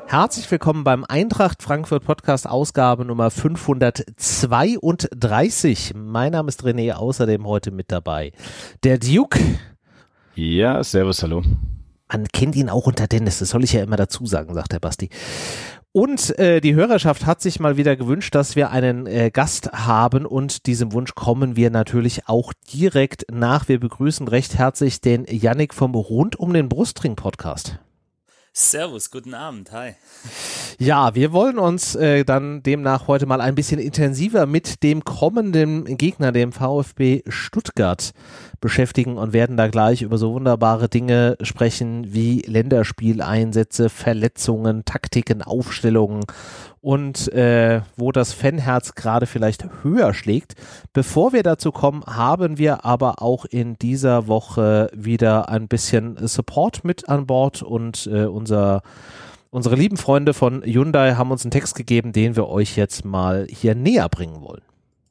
Herzlich willkommen beim Eintracht Frankfurt Podcast Ausgabe Nummer 532. Mein Name ist René, außerdem heute mit dabei der Duke. Ja, servus, hallo. Man kennt ihn auch unter Dennis, das soll ich ja immer dazu sagen, sagt der Basti. Und die Hörerschaft hat sich mal wieder gewünscht, dass wir einen Gast haben und diesem Wunsch kommen wir natürlich auch direkt nach. Wir begrüßen recht herzlich den Yannick vom Rund um den Brustring Podcast. Servus, guten Abend, hi. Ja, wir wollen uns dann demnach heute mal ein bisschen intensiver mit dem kommenden Gegner, dem VfB Stuttgart, beschäftigen und werden da gleich über so wunderbare Dinge sprechen wie Länderspieleinsätze, Verletzungen, Taktiken, Aufstellungen und wo das Fanherz gerade vielleicht höher schlägt. Bevor wir dazu kommen, haben wir aber auch in dieser Woche wieder ein bisschen Support mit an Bord und unsere lieben Freunde von Hyundai haben uns einen Text gegeben, den wir euch jetzt mal hier näher bringen wollen.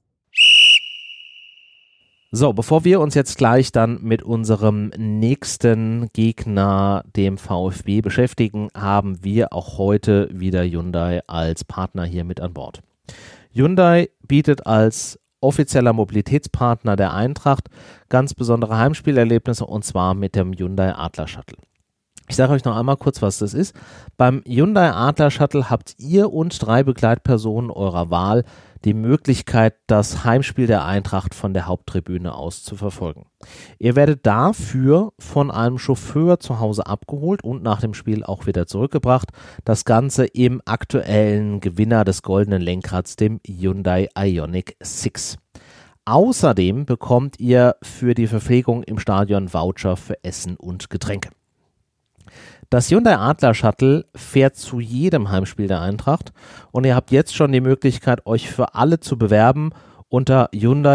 So, bevor wir uns jetzt gleich dann mit unserem nächsten Gegner, dem VfB, beschäftigen, haben wir auch heute wieder Hyundai als Partner hier mit an Bord. Hyundai bietet als offizieller Mobilitätspartner der Eintracht ganz besondere Heimspielerlebnisse und zwar mit dem Hyundai Adler Shuttle. Ich sage euch noch einmal kurz, was das ist. Beim Hyundai Adler Shuttle habt ihr und 3 Begleitpersonen eurer Wahl die Möglichkeit, das Heimspiel der Eintracht von der Haupttribüne aus zu verfolgen. Ihr werdet dafür von einem Chauffeur zu Hause abgeholt und nach dem Spiel auch wieder zurückgebracht. Das Ganze im aktuellen Gewinner des goldenen Lenkrads, dem Hyundai Ioniq 6. Außerdem bekommt ihr für die Verpflegung im Stadion Voucher für Essen und Getränke. Das Hyundai Adler Shuttle fährt zu jedem Heimspiel der Eintracht und ihr habt jetzt schon die Möglichkeit, euch für alle zu bewerben unter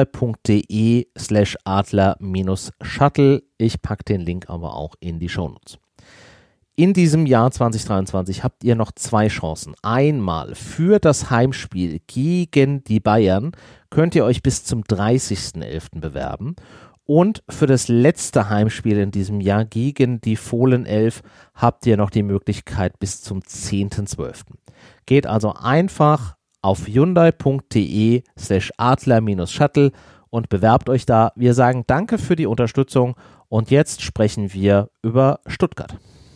hyundai.de/adler-shuttle. Ich packe den Link aber auch in die Shownotes. In diesem Jahr 2023 habt ihr noch 2 Chancen. Einmal für das Heimspiel gegen die Bayern könnt ihr euch bis zum 30.11. bewerben. Und für das letzte Heimspiel in diesem Jahr gegen die Fohlen 11 habt ihr noch die Möglichkeit bis zum 10.12. Geht also einfach auf hyundai.de/adler-shuttle und bewerbt euch da. Wir sagen danke für die Unterstützung und jetzt sprechen wir über Stuttgart.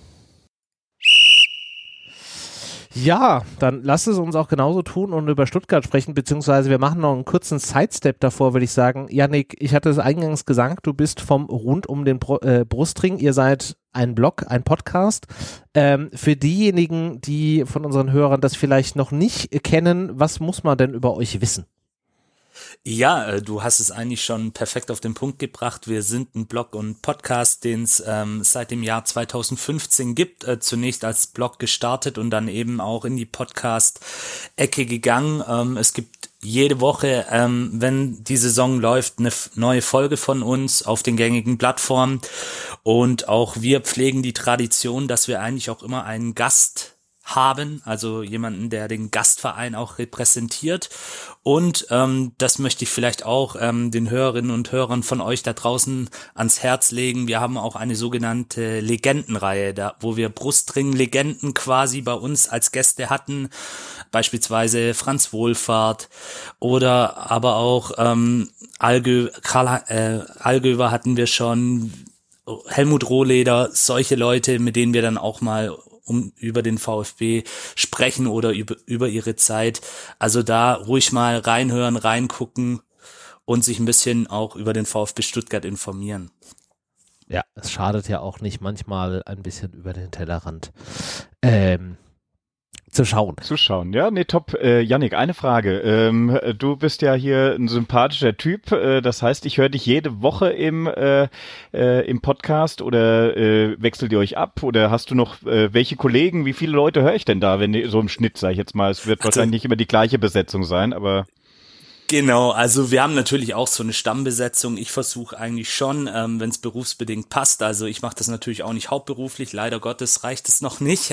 Ja, dann lasst es uns auch genauso tun und über Stuttgart sprechen, beziehungsweise wir machen noch einen kurzen Sidestep davor, würde ich sagen. Yannick, ich hatte es eingangs gesagt, du bist vom Rund um den Brustring, ihr seid ein Blog, ein Podcast. Für diejenigen, die von unseren Hörern das vielleicht noch nicht kennen, was muss man denn über euch wissen? Ja, du hast es eigentlich schon perfekt auf den Punkt gebracht. Wir sind ein Blog und Podcast, den es seit dem Jahr 2015 gibt. Zunächst als Blog gestartet und dann eben auch in die Podcast-Ecke gegangen. Es gibt jede Woche, wenn die Saison läuft, eine neue Folge von uns auf den gängigen Plattformen. Und auch wir pflegen die Tradition, dass wir eigentlich auch immer einen Gast haben, also jemanden, der den Gastverein auch repräsentiert. Und das möchte ich vielleicht auch den Hörerinnen und Hörern von euch da draußen ans Herz legen. Wir haben auch eine sogenannte Legendenreihe, wo wir Brustring-Legenden quasi bei uns als Gäste hatten, beispielsweise Franz Wohlfahrt oder aber auch Allgöwer hatten wir schon, Helmut Rohleder, solche Leute, mit denen wir dann auch mal über den VfB sprechen oder über ihre Zeit. Also da ruhig mal reinhören, reingucken und sich ein bisschen auch über den VfB Stuttgart informieren. Ja, es schadet ja auch nicht, manchmal ein bisschen über den Tellerrand zu schauen. Ja, nee, top. Yannick, eine Frage. Du bist ja hier ein sympathischer Typ. Das heißt, ich höre dich jede Woche im Podcast oder wechselt ihr euch ab? Oder hast du noch welche Kollegen? Wie viele Leute höre ich denn da, wenn so im Schnitt, sage ich jetzt mal? Es wird wahrscheinlich nicht immer die gleiche Besetzung sein, aber... Genau, also wir haben natürlich auch so eine Stammbesetzung. Ich versuche eigentlich schon, wenn es berufsbedingt passt. Also ich mache das natürlich auch nicht hauptberuflich. Leider Gottes reicht es noch nicht.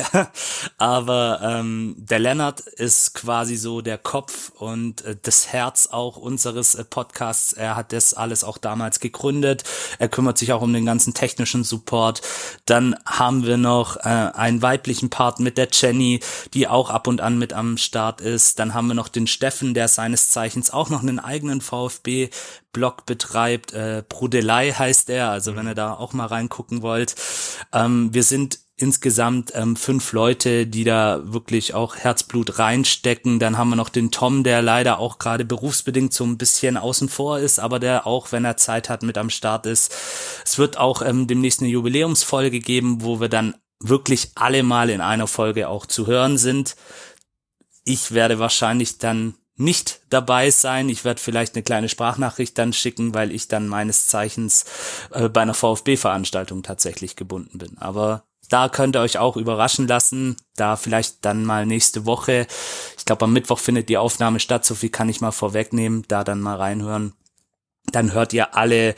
Aber der Lennart ist quasi so der Kopf und das Herz auch unseres Podcasts. Er hat das alles auch damals gegründet. Er kümmert sich auch um den ganzen technischen Support. Dann haben wir noch einen weiblichen Part mit der Jenny, die auch ab und an mit am Start ist. Dann haben wir noch den Steffen, der seines Zeichens auch noch einen eigenen VfB-Blog betreibt. Brudelei heißt er, also wenn ihr da auch mal reingucken wollt. Wir sind insgesamt 5 Leute, die da wirklich auch Herzblut reinstecken. Dann haben wir noch den Tom, der leider auch gerade berufsbedingt so ein bisschen außen vor ist, aber der auch, wenn er Zeit hat, mit am Start ist. Es wird auch demnächst eine Jubiläumsfolge geben, wo wir dann wirklich alle mal in einer Folge auch zu hören sind. Ich werde wahrscheinlich dann nicht dabei sein. Ich werde vielleicht eine kleine Sprachnachricht dann schicken, weil ich dann meines Zeichens bei einer VfB-Veranstaltung tatsächlich gebunden bin. Aber da könnt ihr euch auch überraschen lassen, da vielleicht dann mal nächste Woche. Ich glaube, am Mittwoch findet die Aufnahme statt, so viel kann ich mal vorwegnehmen, da dann mal reinhören. Dann hört ihr alle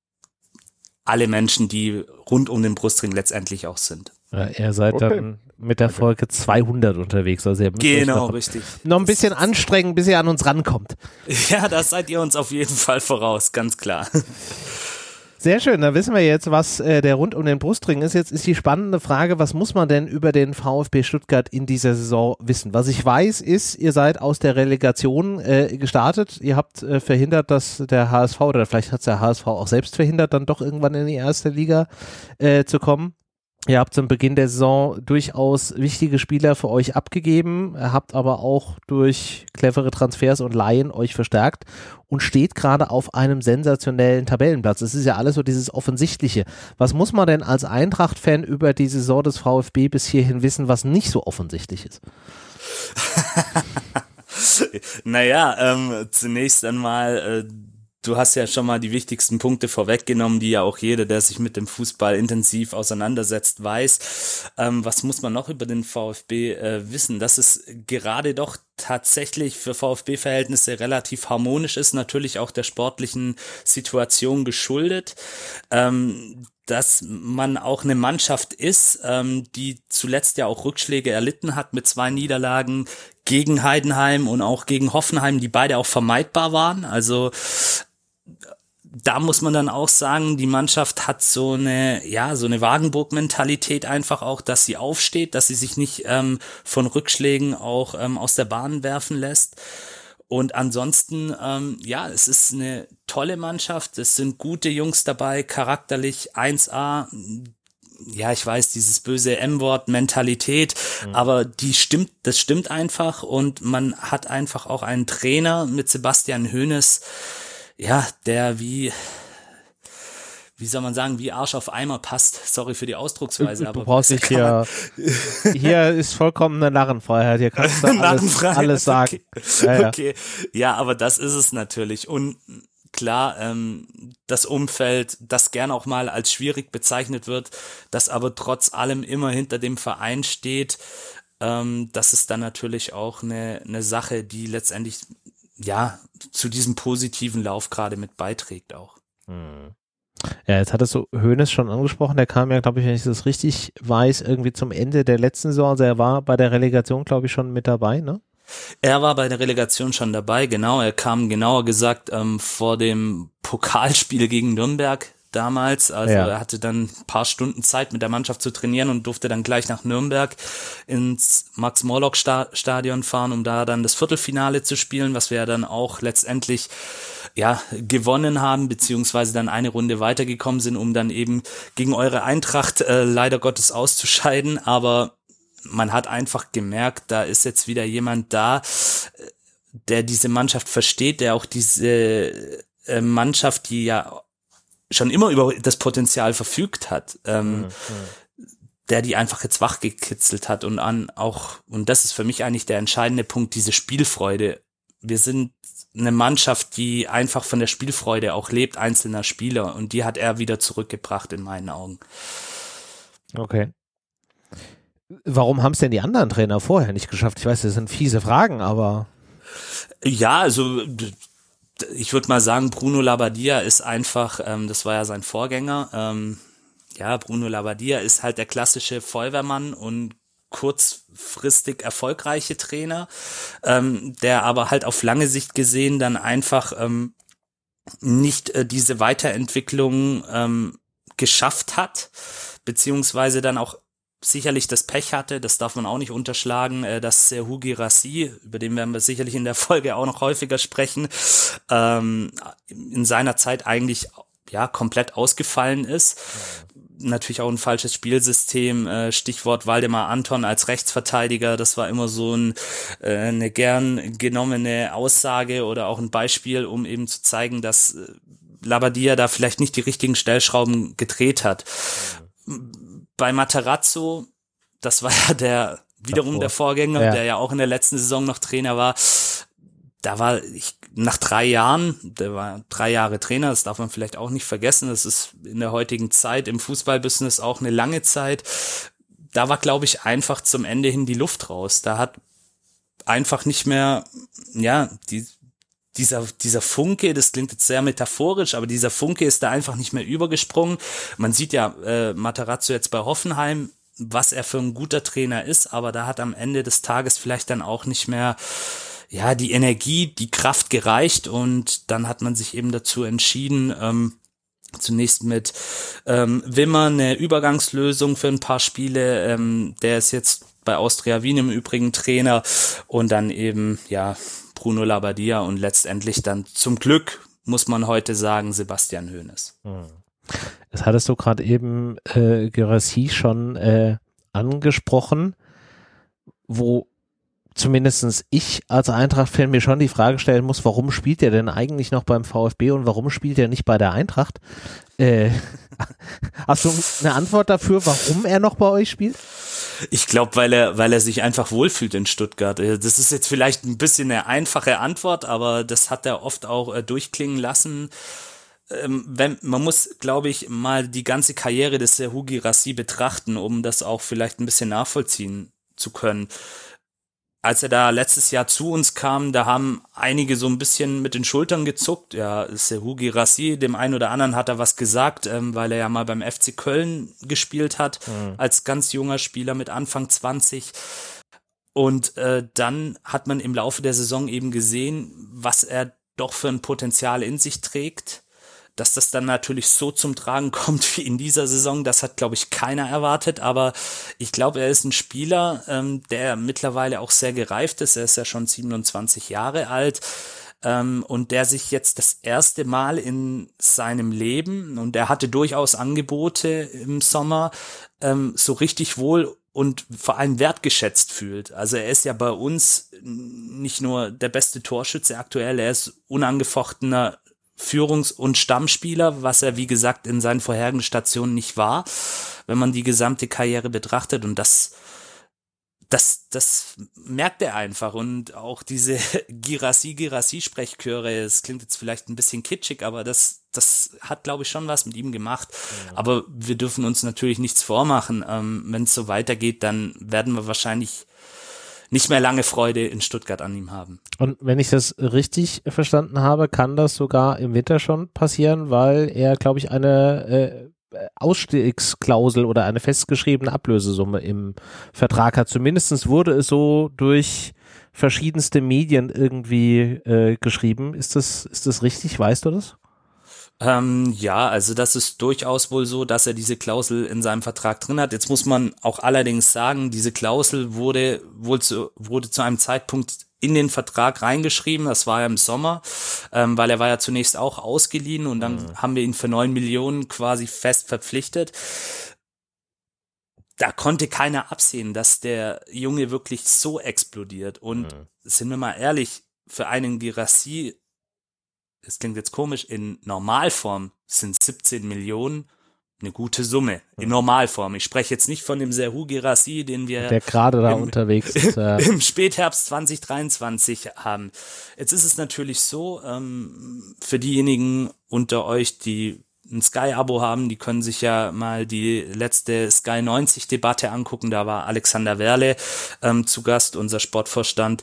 Menschen, die rund um den Brustring letztendlich auch sind. Ja, ihr seid dann mit der Folge 200 unterwegs. Also ihr müsst genau, euch richtig. Noch ein bisschen anstrengen, bis ihr an uns rankommt. Ja, das seid ihr uns auf jeden Fall voraus, ganz klar. Sehr schön, dann wissen wir jetzt, was der rund um den Brustring ist. Jetzt ist die spannende Frage, was muss man denn über den VfB Stuttgart in dieser Saison wissen? Was ich weiß ist, ihr seid aus der Relegation gestartet. Ihr habt verhindert, dass der HSV, oder vielleicht hat es der HSV auch selbst verhindert, dann doch irgendwann in die erste Liga zu kommen. Ihr habt zum Beginn der Saison durchaus wichtige Spieler für euch abgegeben, habt aber auch durch clevere Transfers und Leihen euch verstärkt und steht gerade auf einem sensationellen Tabellenplatz. Das ist ja alles so dieses Offensichtliche. Was muss man denn als Eintracht-Fan über die Saison des VfB bis hierhin wissen, was nicht so offensichtlich ist? Naja, zunächst einmal du hast ja schon mal die wichtigsten Punkte vorweggenommen, die ja auch jeder, der sich mit dem Fußball intensiv auseinandersetzt, weiß. Was muss man noch über den VfB wissen? Dass es gerade doch tatsächlich für VfB-Verhältnisse relativ harmonisch ist, natürlich auch der sportlichen Situation geschuldet. Dass man auch eine Mannschaft ist, die zuletzt ja auch Rückschläge erlitten hat mit 2 Niederlagen gegen Heidenheim und auch gegen Hoffenheim, die beide auch vermeidbar waren. Also da muss man dann auch sagen, die Mannschaft hat so eine Wagenburg-Mentalität einfach auch, dass sie aufsteht, dass sie sich nicht von Rückschlägen auch aus der Bahn werfen lässt. Und ansonsten, es ist eine tolle Mannschaft, es sind gute Jungs dabei, charakterlich 1A. Ja, ich weiß, dieses böse M-Wort, Mentalität, aber das stimmt einfach und man hat einfach auch einen Trainer mit Sebastian Hoeneß, ja, der wie soll man sagen, wie Arsch auf Eimer passt. Sorry für die Ausdrucksweise. Du brauchst nicht hier ist vollkommene Narrenfreiheit. Hier kannst du alles sagen. Okay. Okay, ja, aber das ist es natürlich. Und klar, das Umfeld, das gern auch mal als schwierig bezeichnet wird, das aber trotz allem immer hinter dem Verein steht, das ist dann natürlich auch eine Sache, die letztendlich zu diesem positiven Lauf gerade mit beiträgt auch. Ja, jetzt hattest du Hoeneß schon angesprochen, der kam ja, glaube ich, wenn ich das richtig weiß, irgendwie zum Ende der letzten Saison, also er war bei der Relegation, glaube ich, schon mit dabei, ne? Er war bei der Relegation schon dabei, genau, er kam genauer gesagt vor dem Pokalspiel gegen Nürnberg damals, also er hatte dann ein paar Stunden Zeit mit der Mannschaft zu trainieren und durfte dann gleich nach Nürnberg ins Max-Morlock-Stadion fahren, um da dann das Viertelfinale zu spielen, was wir ja dann auch letztendlich gewonnen haben, beziehungsweise dann eine Runde weitergekommen sind, um dann eben gegen eure Eintracht leider Gottes auszuscheiden, aber man hat einfach gemerkt, da ist jetzt wieder jemand da, der diese Mannschaft versteht, der auch diese Mannschaft, die ja schon immer über das Potenzial verfügt hat, der die einfach jetzt wachgekitzelt hat und und das ist für mich eigentlich der entscheidende Punkt, diese Spielfreude. Wir sind eine Mannschaft, die einfach von der Spielfreude auch lebt, einzelner Spieler, und die hat er wieder zurückgebracht in meinen Augen. Okay. Warum haben es denn die anderen Trainer vorher nicht geschafft? Ich weiß, das sind fiese Fragen, aber... Ja, also Ich würde mal sagen, Bruno Labbadia ist einfach, das war ja sein Vorgänger, Bruno Labbadia ist halt der klassische Feuerwehrmann und kurzfristig erfolgreiche Trainer, der aber halt auf lange Sicht gesehen dann einfach nicht diese Weiterentwicklung geschafft hat, beziehungsweise dann auch sicherlich das Pech hatte, das darf man auch nicht unterschlagen, dass Serhou Guirassy, über den werden wir sicherlich in der Folge auch noch häufiger sprechen, in seiner Zeit eigentlich komplett ausgefallen ist. Natürlich auch ein falsches Spielsystem, Stichwort Waldemar Anton als Rechtsverteidiger, das war immer so eine gern genommene Aussage oder auch ein Beispiel, um eben zu zeigen, dass Labbadia da vielleicht nicht die richtigen Stellschrauben gedreht hat. Bei Matarazzo, das war ja der Vorgänger, der ja auch in der letzten Saison noch Trainer war, da war ich nach 3 Jahren, der war 3 Jahre Trainer, das darf man vielleicht auch nicht vergessen, das ist in der heutigen Zeit im Fußballbusiness auch eine lange Zeit, da war, glaube ich, einfach zum Ende hin die Luft raus, da hat einfach nicht mehr, dieser Funke, das klingt jetzt sehr metaphorisch, aber dieser Funke ist da einfach nicht mehr übergesprungen. Man sieht ja Matarazzo jetzt bei Hoffenheim, was er für ein guter Trainer ist, aber da hat am Ende des Tages vielleicht dann auch nicht mehr die Energie, die Kraft gereicht und dann hat man sich eben dazu entschieden, zunächst mit Wimmer eine Übergangslösung für ein paar Spiele, der ist jetzt bei Austria Wien im Übrigen Trainer und dann eben, Bruno Labbadia und letztendlich dann zum Glück, muss man heute sagen, Sebastian Hoeneß. Das hattest du gerade eben Guirassy schon angesprochen, wo zumindest ich als Eintracht-Fan mir schon die Frage stellen muss, warum spielt er denn eigentlich noch beim VfB und warum spielt er nicht bei der Eintracht? Hast du eine Antwort dafür, warum er noch bei euch spielt? Ich glaube, weil er sich einfach wohlfühlt in Stuttgart. Das ist jetzt vielleicht ein bisschen eine einfache Antwort, aber das hat er oft auch durchklingen lassen. Man muss, glaube ich, mal die ganze Karriere des Serhou Guirassy betrachten, um das auch vielleicht ein bisschen nachvollziehen zu können. Als er da letztes Jahr zu uns kam, da haben einige so ein bisschen mit den Schultern gezuckt. Ja, Serhou Guirassy, dem einen oder anderen hat er was gesagt, weil er ja mal beim FC Köln gespielt hat, als ganz junger Spieler mit Anfang 20. Und dann hat man im Laufe der Saison eben gesehen, was er doch für ein Potenzial in sich trägt. Dass das dann natürlich so zum Tragen kommt wie in dieser Saison, das hat, glaube ich, keiner erwartet, aber ich glaube, er ist ein Spieler, der mittlerweile auch sehr gereift ist, er ist ja schon 27 Jahre alt und der sich jetzt das erste Mal in seinem Leben, und er hatte durchaus Angebote im Sommer, so richtig wohl und vor allem wertgeschätzt fühlt. Also er ist ja bei uns nicht nur der beste Torschütze aktuell, er ist unangefochtener Führungs- und Stammspieler, was er, wie gesagt, in seinen vorherigen Stationen nicht war, wenn man die gesamte Karriere betrachtet, und das merkt er einfach, und auch diese Guirassy-Sprechchöre, es klingt jetzt vielleicht ein bisschen kitschig, aber das hat, glaube ich, schon was mit ihm gemacht, aber wir dürfen uns natürlich nichts vormachen, wenn es so weitergeht, dann werden wir wahrscheinlich nicht mehr lange Freude in Stuttgart an ihm haben. Und wenn ich das richtig verstanden habe, kann das sogar im Winter schon passieren, weil er, glaube ich, eine Ausstiegsklausel oder eine festgeschriebene Ablösesumme im Vertrag hat. Zumindest wurde es so durch verschiedenste Medien irgendwie geschrieben. Ist das richtig? Weißt du das? Also das ist durchaus wohl so, dass er diese Klausel in seinem Vertrag drin hat. Jetzt muss man auch allerdings sagen, diese Klausel wurde zu einem Zeitpunkt in den Vertrag reingeschrieben, das war ja im Sommer, weil er war ja zunächst auch ausgeliehen und dann haben wir ihn für 9 Millionen quasi fest verpflichtet. Da konnte keiner absehen, dass der Junge wirklich so explodiert, und sind wir mal ehrlich, für einen Guirassy, das klingt jetzt komisch, in Normalform sind 17 Millionen eine gute Summe. In Normalform. Ich spreche jetzt nicht von dem Serhou Guirassy, den wir der gerade da unterwegs ist, im Spätherbst 2023 haben. Jetzt ist es natürlich so, für diejenigen unter euch, die ein Sky-Abo haben, die können sich ja mal die letzte Sky 90-Debatte angucken. Da war Alexander Werle zu Gast, unser Sportvorstand,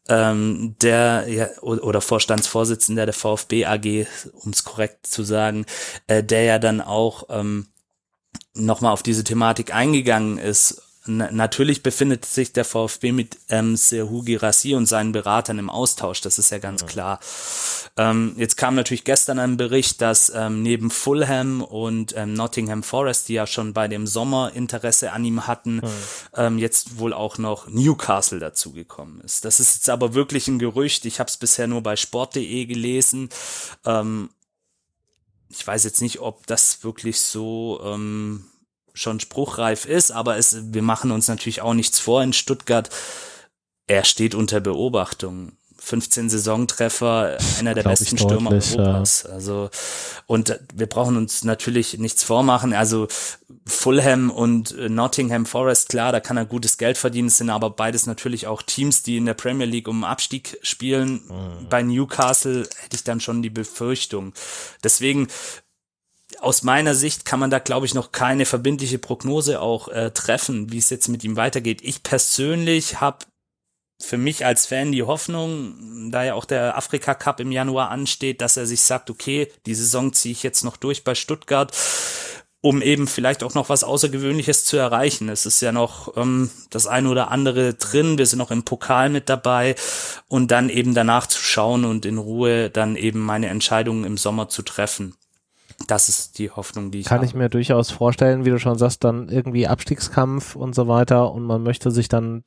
oder Vorstandsvorsitzender der VfB AG, um es korrekt zu sagen, der ja dann auch nochmal auf diese Thematik eingegangen ist. Natürlich befindet sich der VfB mit Serhou Guirassy und seinen Beratern im Austausch, das ist ja ganz klar. Jetzt kam natürlich gestern ein Bericht, dass neben Fulham und Nottingham Forest, die ja schon bei dem Sommer Interesse an ihm hatten, jetzt wohl auch noch Newcastle dazugekommen ist. Das ist jetzt aber wirklich ein Gerücht, ich habe es bisher nur bei sport.de gelesen. Ich weiß jetzt nicht, ob das wirklich so schon spruchreif ist, aber wir machen uns natürlich auch nichts vor in Stuttgart. Er steht unter Beobachtung. 15 Saisontreffer, einer der besten Stürmer Europas. Ja. Also, und wir brauchen uns natürlich nichts vormachen. Also Fulham und Nottingham Forest, klar, da kann er gutes Geld verdienen. Es sind aber beides natürlich auch Teams, die in der Premier League um Abstieg spielen. Bei Newcastle hätte ich dann schon die Befürchtung. Deswegen, aus meiner Sicht kann man da, glaube ich, noch keine verbindliche Prognose auch treffen, wie es jetzt mit ihm weitergeht. Ich persönlich habe für mich als Fan die Hoffnung, da ja auch der Afrika Cup im Januar ansteht, dass er sich sagt, okay, die Saison ziehe ich jetzt noch durch bei Stuttgart, um eben vielleicht auch noch was Außergewöhnliches zu erreichen. Es ist ja noch das eine oder andere drin, wir sind noch im Pokal mit dabei und dann eben danach zu schauen und in Ruhe dann eben meine Entscheidungen im Sommer zu treffen. Das ist die Hoffnung, die ich habe. Kann ich mir durchaus vorstellen, wie du schon sagst, dann irgendwie Abstiegskampf und so weiter und man möchte sich dann,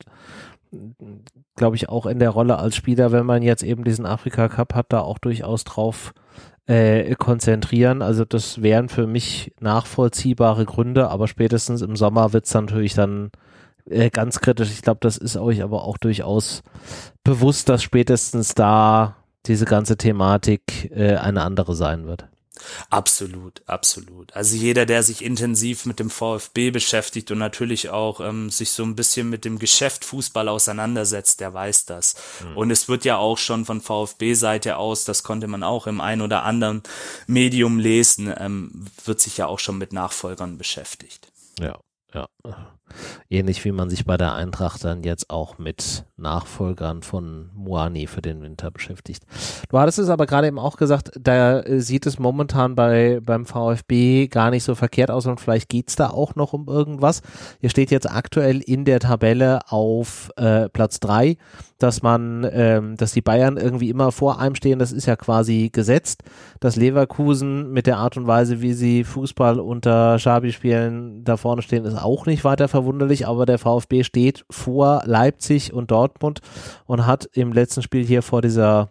glaube ich, auch in der Rolle als Spieler, wenn man jetzt eben diesen Afrika Cup hat, da auch durchaus drauf konzentrieren. Also das wären für mich nachvollziehbare Gründe, aber spätestens im Sommer wird es natürlich dann ganz kritisch. Ich glaube, das ist euch aber auch durchaus bewusst, dass spätestens da diese ganze Thematik eine andere sein wird. Absolut, absolut. Also jeder, der sich intensiv mit dem VfB beschäftigt und natürlich auch sich so ein bisschen mit dem Geschäft Fußball auseinandersetzt, der weiß das. Und es wird ja auch schon von VfB-Seite aus, das konnte man auch im ein oder anderen Medium lesen, wird sich ja auch schon mit Nachfolgern beschäftigt. Ja, ja. Ähnlich wie man sich bei der Eintracht dann jetzt auch mit Nachfolgern von Muani für den Winter beschäftigt. Du hattest es aber gerade eben auch gesagt, da sieht es momentan beim VfB gar nicht so verkehrt aus und vielleicht geht es da auch noch um irgendwas. Ihr steht jetzt aktuell in der Tabelle auf Platz 3, dass die Bayern irgendwie immer vor einem stehen, das ist ja quasi gesetzt. Dass Leverkusen mit der Art und Weise, wie sie Fußball unter Xabi spielen, da vorne stehen, ist auch nicht weiter verwunderlich, aber der VfB steht vor Leipzig und Dortmund und hat im letzten Spiel hier vor dieser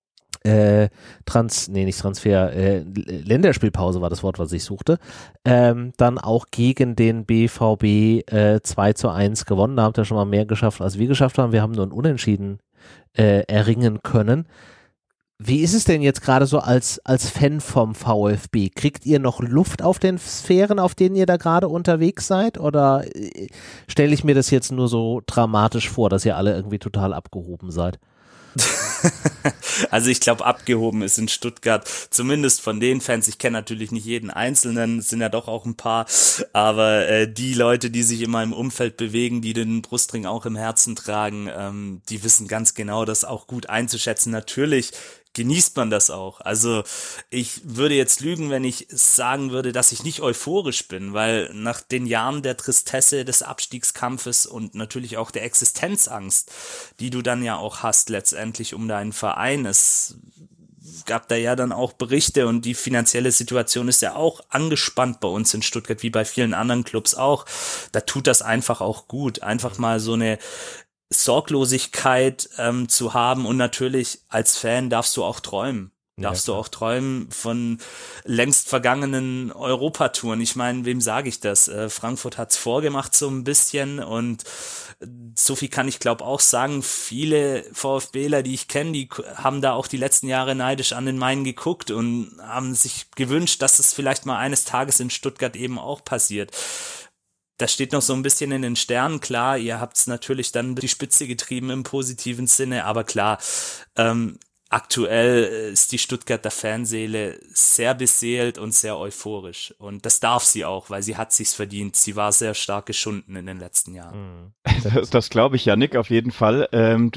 Länderspielpause war das Wort, was ich suchte, dann auch gegen den BVB 2:1 gewonnen. Da habt ihr schon mal mehr geschafft, als wir geschafft haben. Wir haben nur ein Unentschieden erringen können. Wie ist es denn jetzt gerade so als Fan vom VfB? Kriegt ihr noch Luft auf den Sphären, auf denen ihr da gerade unterwegs seid? Oder stelle ich mir das jetzt nur so dramatisch vor, dass ihr alle irgendwie total abgehoben seid? Also ich glaube, abgehoben ist in Stuttgart, zumindest von den Fans, ich kenne natürlich nicht jeden Einzelnen, es sind ja doch auch ein paar, aber die Leute, die sich immer im Umfeld bewegen, die den Brustring auch im Herzen tragen, die wissen ganz genau, das auch gut einzuschätzen. Natürlich genießt man das auch. Also ich würde jetzt lügen, wenn ich sagen würde, dass ich nicht euphorisch bin, weil nach den Jahren der Tristesse des Abstiegskampfes und natürlich auch der Existenzangst, die du dann ja auch hast letztendlich um deinen Verein, es gab da ja dann auch Berichte und die finanzielle Situation ist ja auch angespannt bei uns in Stuttgart, wie bei vielen anderen Clubs auch. Da tut das einfach auch gut, einfach mal so eine Sorglosigkeit zu haben und natürlich als Fan darfst du auch träumen. Darfst du auch träumen von längst vergangenen Europatouren. Ich meine, wem sage ich das? Frankfurt hat's vorgemacht so ein bisschen und so viel kann ich glaube auch sagen, viele VfBler, die ich kenne, die haben da auch die letzten Jahre neidisch an den Main geguckt und haben sich gewünscht, dass es vielleicht mal eines Tages in Stuttgart eben auch passiert. Das steht noch so ein bisschen in den Sternen, klar, ihr habt's natürlich dann die Spitze getrieben im positiven Sinne, aber klar, aktuell ist die Stuttgarter Fanseele sehr beseelt und sehr euphorisch. Und das darf sie auch, weil sie hat sich's verdient. Sie war sehr stark geschunden in den letzten Jahren. Das glaube ich, Yannick, auf jeden Fall.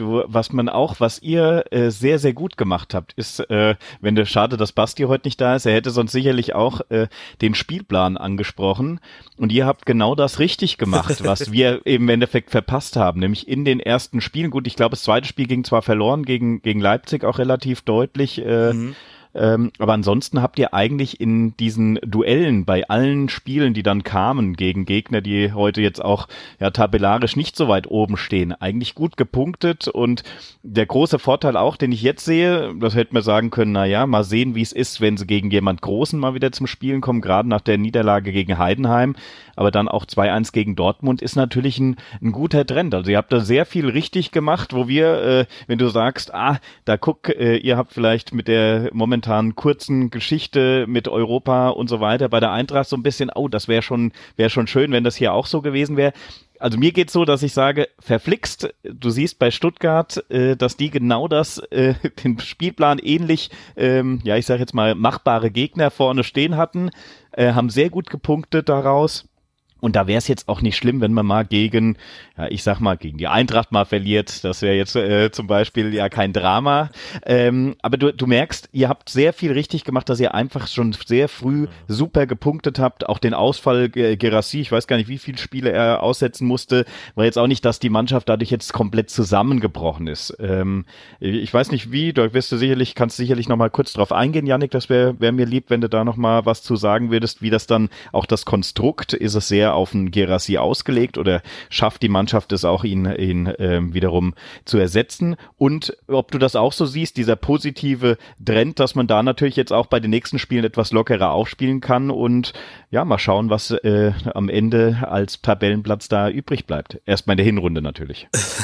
Was ihr sehr, sehr gut gemacht habt, ist, schade, dass Basti heute nicht da ist, er hätte sonst sicherlich auch den Spielplan angesprochen. Und ihr habt genau das richtig gemacht, was wir im Endeffekt verpasst haben, nämlich in den ersten Spielen. Gut, ich glaube, das zweite Spiel ging zwar verloren gegen Leipzig auch relativ deutlich, aber ansonsten habt ihr eigentlich in diesen Duellen bei allen Spielen, die dann kamen gegen Gegner, die heute jetzt auch tabellarisch nicht so weit oben stehen, eigentlich gut gepunktet. Und der große Vorteil auch, den ich jetzt sehe, das hätte man sagen können, mal sehen, wie es ist, wenn sie gegen jemand Großen mal wieder zum Spielen kommen, gerade nach der Niederlage gegen Heidenheim, aber dann auch 2-1 gegen Dortmund, ist natürlich ein guter Trend. Also ihr habt da sehr viel richtig gemacht, wo wir, wenn du sagst, ihr habt vielleicht mit der momentan kurzen Geschichte mit Europa und so weiter bei der Eintracht so ein bisschen, das wäre schon schön, wenn das hier auch so gewesen wäre. Also mir geht's so, dass ich sage, verflixt, du siehst bei Stuttgart, dass die genau das, den Spielplan ähnlich, ich sage jetzt mal, machbare Gegner vorne stehen hatten, haben sehr gut gepunktet daraus. Und da wäre es jetzt auch nicht schlimm, wenn man mal gegen die Eintracht mal verliert. Das wäre jetzt zum Beispiel kein Drama. Aber du merkst, ihr habt sehr viel richtig gemacht, dass ihr einfach schon sehr früh super gepunktet habt. Auch den Ausfall Guirassy, ich weiß gar nicht, wie viele Spiele er aussetzen musste, war jetzt auch nicht, dass die Mannschaft dadurch jetzt komplett zusammengebrochen ist. Ich weiß nicht wie, kannst sicherlich noch mal kurz drauf eingehen, Yannick, das wäre mir lieb, wenn du da noch mal was zu sagen würdest, wie das dann auch das Konstrukt, ist es sehr auf den Guirassy ausgelegt oder schafft die Mannschaft es auch, ihn wiederum zu ersetzen? Und ob du das auch so siehst, dieser positive Trend, dass man da natürlich jetzt auch bei den nächsten Spielen etwas lockerer aufspielen kann und mal schauen, was am Ende als Tabellenplatz da übrig bleibt. Erstmal in der Hinrunde natürlich.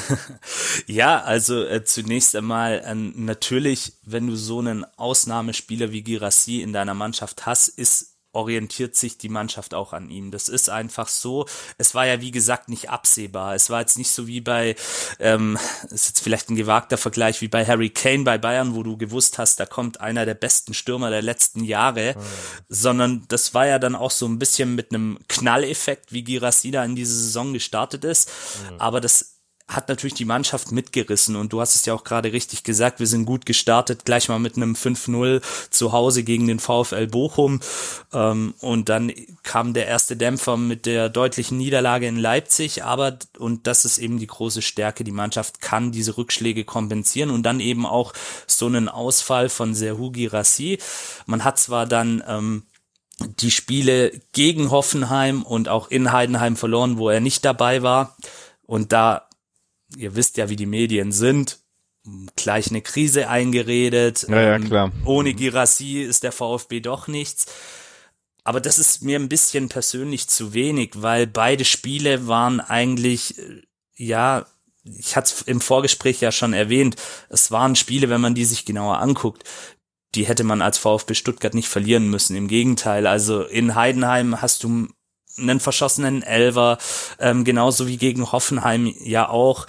Ja, also zunächst einmal natürlich, wenn du so einen Ausnahmespieler wie Guirassy in deiner Mannschaft hast, orientiert sich die Mannschaft auch an ihm. Das ist einfach so. Es war ja, wie gesagt, nicht absehbar. Es war jetzt nicht so wie bei, ist jetzt vielleicht ein gewagter Vergleich, wie bei Harry Kane bei Bayern, wo du gewusst hast, da kommt einer der besten Stürmer der letzten Jahre, sondern das war ja dann auch so ein bisschen mit einem Knalleffekt, wie Guirassy da in diese Saison gestartet ist. Aber das hat natürlich die Mannschaft mitgerissen und du hast es ja auch gerade richtig gesagt, wir sind gut gestartet, gleich mal mit einem 5-0 zu Hause gegen den VfL Bochum und dann kam der erste Dämpfer mit der deutlichen Niederlage in Leipzig, und das ist eben die große Stärke, die Mannschaft kann diese Rückschläge kompensieren und dann eben auch so einen Ausfall von Serhou Guirassy. Man hat zwar dann die Spiele gegen Hoffenheim und auch in Heidenheim verloren, wo er nicht dabei war, und da, ihr wisst ja, wie die Medien sind, gleich eine Krise eingeredet. Ja, klar. Ohne Guirassy ist der VfB doch nichts. Aber das ist mir ein bisschen persönlich zu wenig, weil beide Spiele waren eigentlich, ich hatte es im Vorgespräch ja schon erwähnt, es waren Spiele, wenn man die sich genauer anguckt, die hätte man als VfB Stuttgart nicht verlieren müssen. Im Gegenteil, also in Heidenheim hast du einen verschossenen Elfer, genauso wie gegen Hoffenheim ja auch,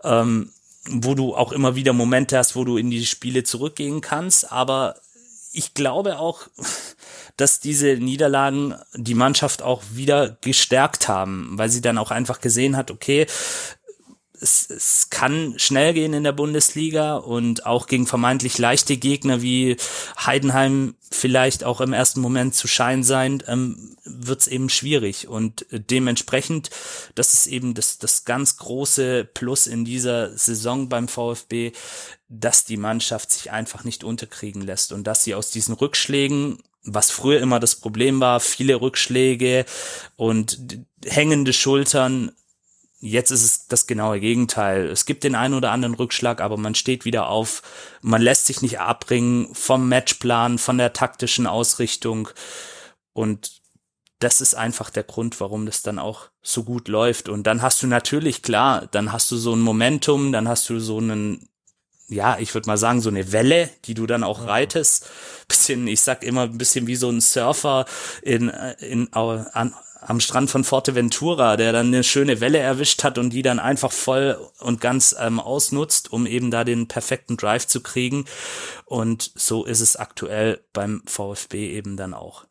wo du auch immer wieder Momente hast, wo du in die Spiele zurückgehen kannst, aber ich glaube auch, dass diese Niederlagen die Mannschaft auch wieder gestärkt haben, weil sie dann auch einfach gesehen hat, okay, es kann schnell gehen in der Bundesliga und auch gegen vermeintlich leichte Gegner wie Heidenheim vielleicht auch im ersten Moment zu Schein sein, wird es eben schwierig und dementsprechend, das ist eben das ganz große Plus in dieser Saison beim VfB, dass die Mannschaft sich einfach nicht unterkriegen lässt und dass sie aus diesen Rückschlägen, was früher immer das Problem war, viele Rückschläge und hängende Schultern. Jetzt ist es das genaue Gegenteil. Es gibt den einen oder anderen Rückschlag, aber man steht wieder auf. Man lässt sich nicht abbringen vom Matchplan, von der taktischen Ausrichtung. Und das ist einfach der Grund, warum das dann auch so gut läuft. Und dann hast du natürlich, klar, dann hast du so ein Momentum, dann hast du so einen, ich würde mal sagen, so eine Welle, die du dann auch reitest. Ich sag immer ein bisschen wie so ein Surfer am Strand von Forteventura, der dann eine schöne Welle erwischt hat und die dann einfach voll und ganz ausnutzt, um eben da den perfekten Drive zu kriegen. Und so ist es aktuell beim VfB eben dann auch.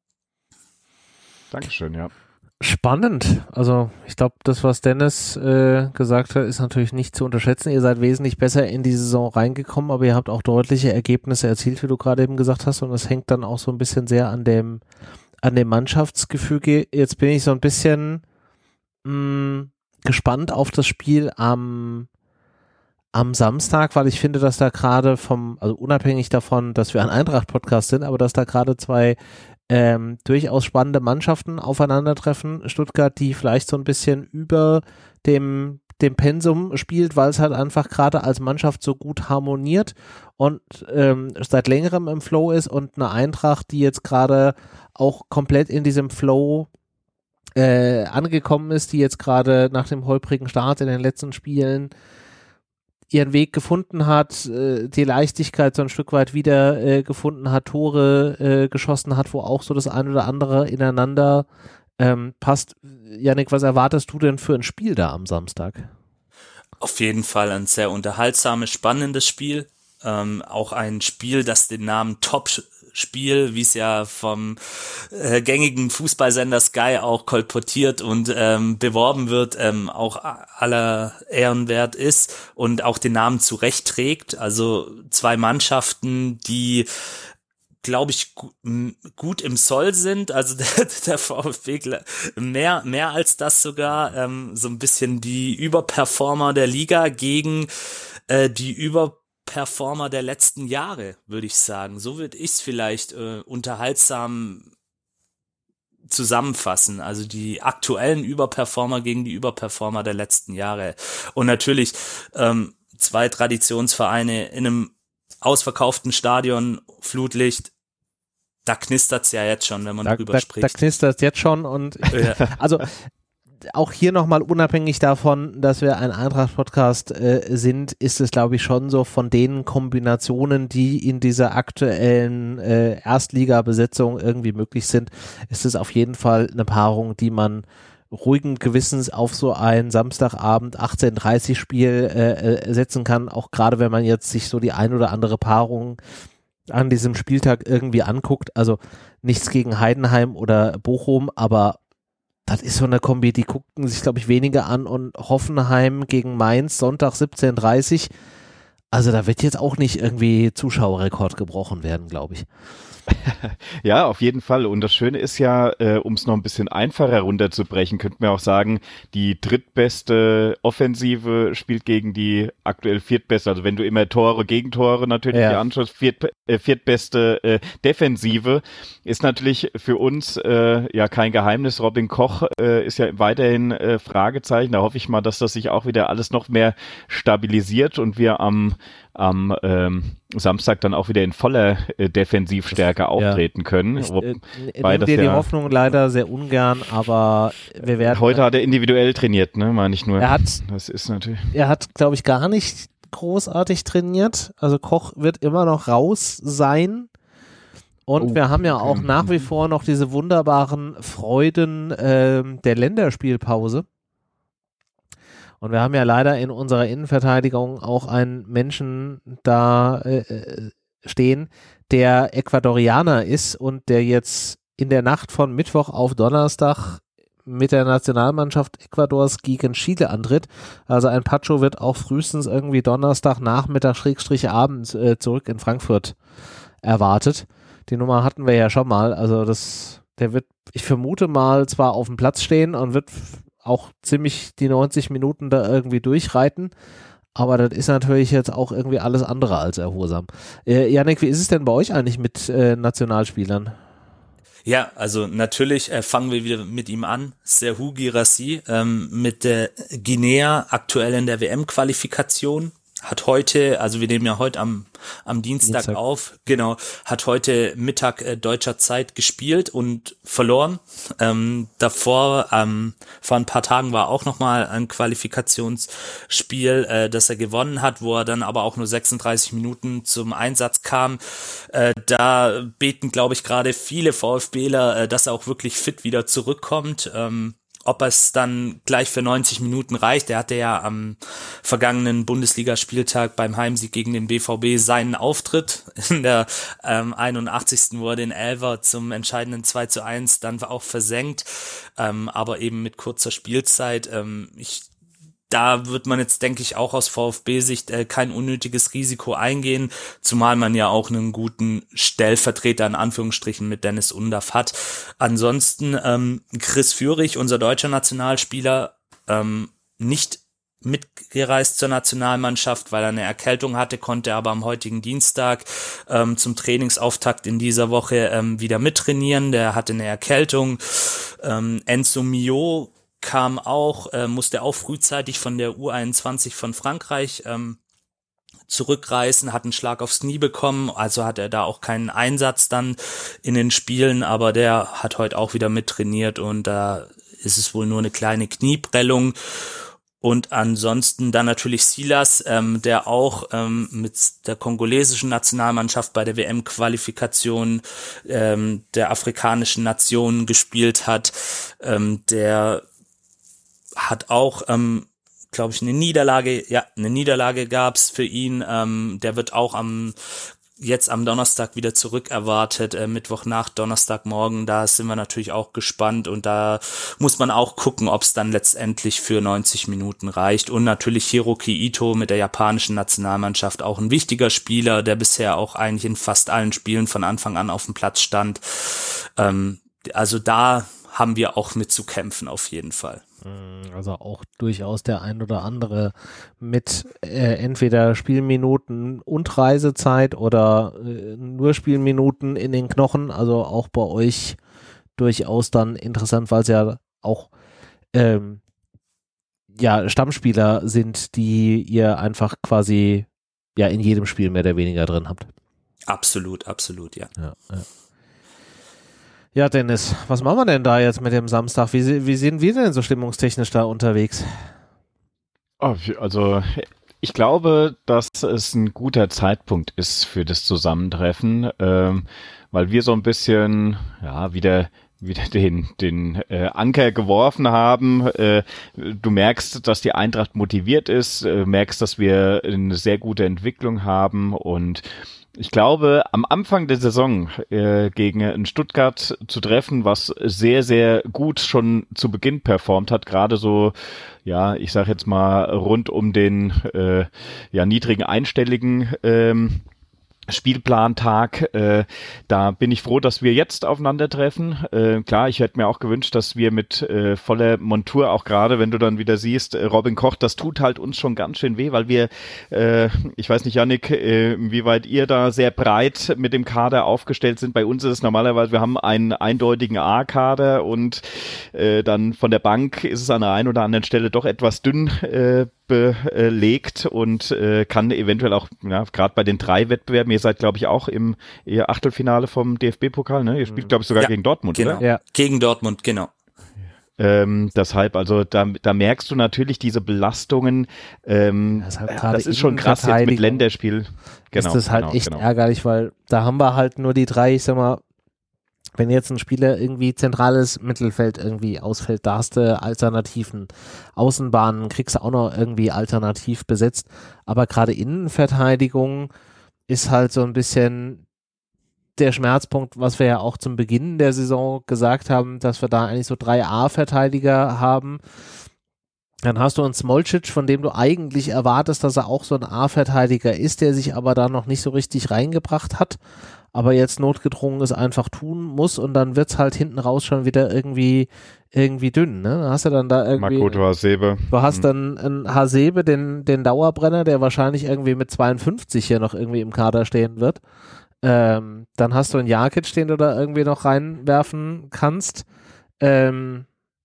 Dankeschön, ja. Spannend. Also ich glaube, das, was Dennis gesagt hat, ist natürlich nicht zu unterschätzen. Ihr seid wesentlich besser in die Saison reingekommen, aber ihr habt auch deutliche Ergebnisse erzielt, wie du gerade eben gesagt hast. Und das hängt dann auch so ein bisschen sehr an dem Mannschaftsgefüge. Jetzt bin ich so ein bisschen gespannt auf das Spiel am Samstag, weil ich finde, dass da gerade also unabhängig davon, dass wir ein Eintracht-Podcast sind, aber dass da gerade zwei durchaus spannende Mannschaften aufeinandertreffen. Stuttgart, die vielleicht so ein bisschen über dem Pensum spielt, weil es halt einfach gerade als Mannschaft so gut harmoniert und seit längerem im Flow ist, und eine Eintracht, die jetzt gerade auch komplett in diesem Flow angekommen ist, die jetzt gerade nach dem holprigen Start in den letzten Spielen ihren Weg gefunden hat, die Leichtigkeit so ein Stück weit wieder gefunden hat, Tore geschossen hat, wo auch so das ein oder andere ineinander passt. Yannick, was erwartest du denn für ein Spiel da am Samstag? Auf jeden Fall ein sehr unterhaltsames, spannendes Spiel. Auch ein Spiel, das den Namen Top-Spiel, wie es ja vom gängigen Fußballsender Sky auch kolportiert und beworben wird, auch aller Ehren wert ist und auch den Namen zurecht trägt. Also zwei Mannschaften, die, glaube ich, gut im Soll sind, also der VfB mehr als das sogar, so ein bisschen die Überperformer der Liga gegen die Überperformer der letzten Jahre, würde ich sagen. So würde ich es vielleicht unterhaltsam zusammenfassen, also die aktuellen Überperformer gegen die Überperformer der letzten Jahre. Und natürlich zwei Traditionsvereine in einem ausverkauften Stadion, Flutlicht, da knistert's ja jetzt schon, wenn man drüber spricht. Da knistert's jetzt schon und also auch hier nochmal unabhängig davon, dass wir ein Eintracht-Podcast sind, ist es, glaube ich, schon so von den Kombinationen, die in dieser aktuellen Erstliga-Besetzung irgendwie möglich sind, ist es auf jeden Fall eine Paarung, die man ruhigen Gewissens auf so ein Samstagabend 18:30 Spiel setzen kann, auch gerade wenn man jetzt sich so die ein oder andere Paarung an diesem Spieltag irgendwie anguckt. Also nichts gegen Heidenheim oder Bochum, aber das ist so eine Kombi, die guckten sich, glaube ich, wenige an, und Hoffenheim gegen Mainz, Sonntag 17:30. Also da wird jetzt auch nicht irgendwie Zuschauerrekord gebrochen werden, glaube ich. Ja, auf jeden Fall. Und das Schöne ist ja, um es noch ein bisschen einfacher runterzubrechen, könnten wir auch sagen, die drittbeste Offensive spielt gegen die aktuell viertbeste. Also wenn du immer Tore, Gegentore natürlich dir anschaust, viertbeste Defensive ist natürlich für uns ja kein Geheimnis. Robin Koch ist ja weiterhin Fragezeichen. Da hoffe ich mal, dass das sich auch wieder alles noch mehr stabilisiert und wir am Samstag dann auch wieder in voller Defensivstärke auftreten können. Ich nehme dir die Hoffnung leider sehr ungern, aber wir werden... Heute hat er individuell trainiert, ne, meine ich nur. Das ist natürlich... Er hat, glaube ich, gar nicht großartig trainiert. Also Koch wird immer noch raus sein. Und wir haben ja auch nach wie vor noch diese wunderbaren Freuden der Länderspielpause. Und wir haben ja leider in unserer Innenverteidigung auch einen Menschen da stehen, der Ecuadorianer ist und der jetzt in der Nacht von Mittwoch auf Donnerstag mit der Nationalmannschaft Ecuadors gegen Chile antritt. Also ein Pacho wird auch frühestens irgendwie Donnerstagnachmittag /Abend zurück in Frankfurt erwartet. Die Nummer hatten wir ja schon mal. Also der wird, ich vermute mal, zwar auf dem Platz stehen und wird auch ziemlich die 90 Minuten da irgendwie durchreiten, aber das ist natürlich jetzt auch irgendwie alles andere als erholsam. Yannick, wie ist es denn bei euch eigentlich mit Nationalspielern? Ja, also natürlich fangen wir wieder mit ihm an. Serhou Guirassy mit der Guinea aktuell in der WM-Qualifikation. hat heute, also wir nehmen ja heute am Dienstag auf, genau, hat heute Mittag deutscher Zeit gespielt und verloren. Davor, vor ein paar Tagen war auch nochmal ein Qualifikationsspiel, das er gewonnen hat, wo er dann aber auch nur 36 Minuten zum Einsatz kam. Da beten, glaube ich, gerade viele VfBler, dass er auch wirklich fit wieder zurückkommt. Ob es dann gleich für 90 Minuten reicht. Er hatte ja am vergangenen Bundesligaspieltag beim Heimsieg gegen den BVB seinen Auftritt in der 81. wo er den Elfer zum entscheidenden 2:1 dann auch versenkt, aber eben mit kurzer Spielzeit. Da wird man jetzt, denke ich, auch aus VfB-Sicht kein unnötiges Risiko eingehen, zumal man ja auch einen guten Stellvertreter in Anführungsstrichen mit Dennis Undaff hat. Ansonsten Chris Führig, unser deutscher Nationalspieler, nicht mitgereist zur Nationalmannschaft, weil er eine Erkältung hatte, konnte aber am heutigen Dienstag zum Trainingsauftakt in dieser Woche wieder mittrainieren. Der hatte eine Erkältung. Enzo Mio kam auch, musste auch frühzeitig von der U21 von Frankreich zurückreisen, hat einen Schlag aufs Knie bekommen, also hat er da auch keinen Einsatz dann in den Spielen, aber der hat heute auch wieder mittrainiert und da ist es wohl nur eine kleine Knieprellung. Und ansonsten dann natürlich Silas, der auch mit der kongolesischen Nationalmannschaft bei der WM-Qualifikation der afrikanischen Nationen gespielt hat, der hat auch, glaube ich, eine Niederlage gab's für ihn. Der wird auch jetzt am Donnerstag wieder zurück erwartet, Mittwochnacht, Donnerstagmorgen. Da sind wir natürlich auch gespannt und da muss man auch gucken, ob es dann letztendlich für 90 Minuten reicht. Und natürlich Hiroki Ito mit der japanischen Nationalmannschaft, auch ein wichtiger Spieler, der bisher auch eigentlich in fast allen Spielen von Anfang an auf dem Platz stand. Also da haben wir auch mit zu kämpfen auf jeden Fall. Also auch durchaus der ein oder andere mit entweder Spielminuten und Reisezeit oder nur Spielminuten in den Knochen. Also auch bei euch durchaus dann interessant, weil es ja auch Stammspieler sind, die ihr einfach quasi ja in jedem Spiel mehr oder weniger drin habt. Absolut, ja. Ja, Dennis, was machen wir denn da jetzt mit dem Samstag? Wie sind wir denn so stimmungstechnisch da unterwegs? Also ich glaube, dass es ein guter Zeitpunkt ist für das Zusammentreffen, weil wir so ein bisschen wieder den Anker geworfen haben. Du merkst, dass die Eintracht motiviert ist, merkst, dass wir eine sehr gute Entwicklung haben und ich glaube, am Anfang der Saison gegen einen Stuttgart zu treffen, was sehr, sehr gut schon zu Beginn performt hat, gerade so, ich sag jetzt mal rund um den niedrigen einstelligen Spielplantag, da bin ich froh, dass wir jetzt aufeinandertreffen. Klar, ich hätte mir auch gewünscht, dass wir mit voller Montur, auch gerade wenn du dann wieder siehst, Robin Koch, das tut halt uns schon ganz schön weh, weil wir, ich weiß nicht, Yannick, inwieweit ihr da sehr breit mit dem Kader aufgestellt sind. Bei uns ist es normalerweise, wir haben einen eindeutigen A-Kader und dann von der Bank ist es an der einen oder anderen Stelle doch etwas dünn belegt und kann eventuell auch, gerade bei den 3 Wettbewerben, ihr seid, glaube ich, auch im Achtelfinale vom DFB-Pokal, ne? Ihr spielt, glaube ich, sogar gegen Dortmund, genau. oder? Ja, gegen Dortmund, genau. Deshalb, also da merkst du natürlich diese Belastungen, das ist schon krass jetzt mit Länderspiel. Genau, ist das halt echt ärgerlich, weil da haben wir halt nur die 3, ich sag mal, wenn jetzt ein Spieler irgendwie zentrales Mittelfeld irgendwie ausfällt, da hast du Alternativen. Außenbahnen kriegst du auch noch irgendwie alternativ besetzt. Aber gerade Innenverteidigung ist halt so ein bisschen der Schmerzpunkt, was wir ja auch zum Beginn der Saison gesagt haben, dass wir da eigentlich so 3 A-Verteidiger haben. Dann hast du einen Smolcic, von dem du eigentlich erwartest, dass er auch so ein A-Verteidiger ist, der sich aber da noch nicht so richtig reingebracht hat, aber jetzt notgedrungen es einfach tun muss und dann wird's halt hinten raus schon wieder irgendwie dünn, ne? Dann hast du dann da irgendwie Makoto Hasebe. Du hast dann einen Hasebe, den Dauerbrenner, der wahrscheinlich irgendwie mit 52 hier noch irgendwie im Kader stehen wird. Dann hast du einen Jakic, den du da irgendwie noch reinwerfen kannst.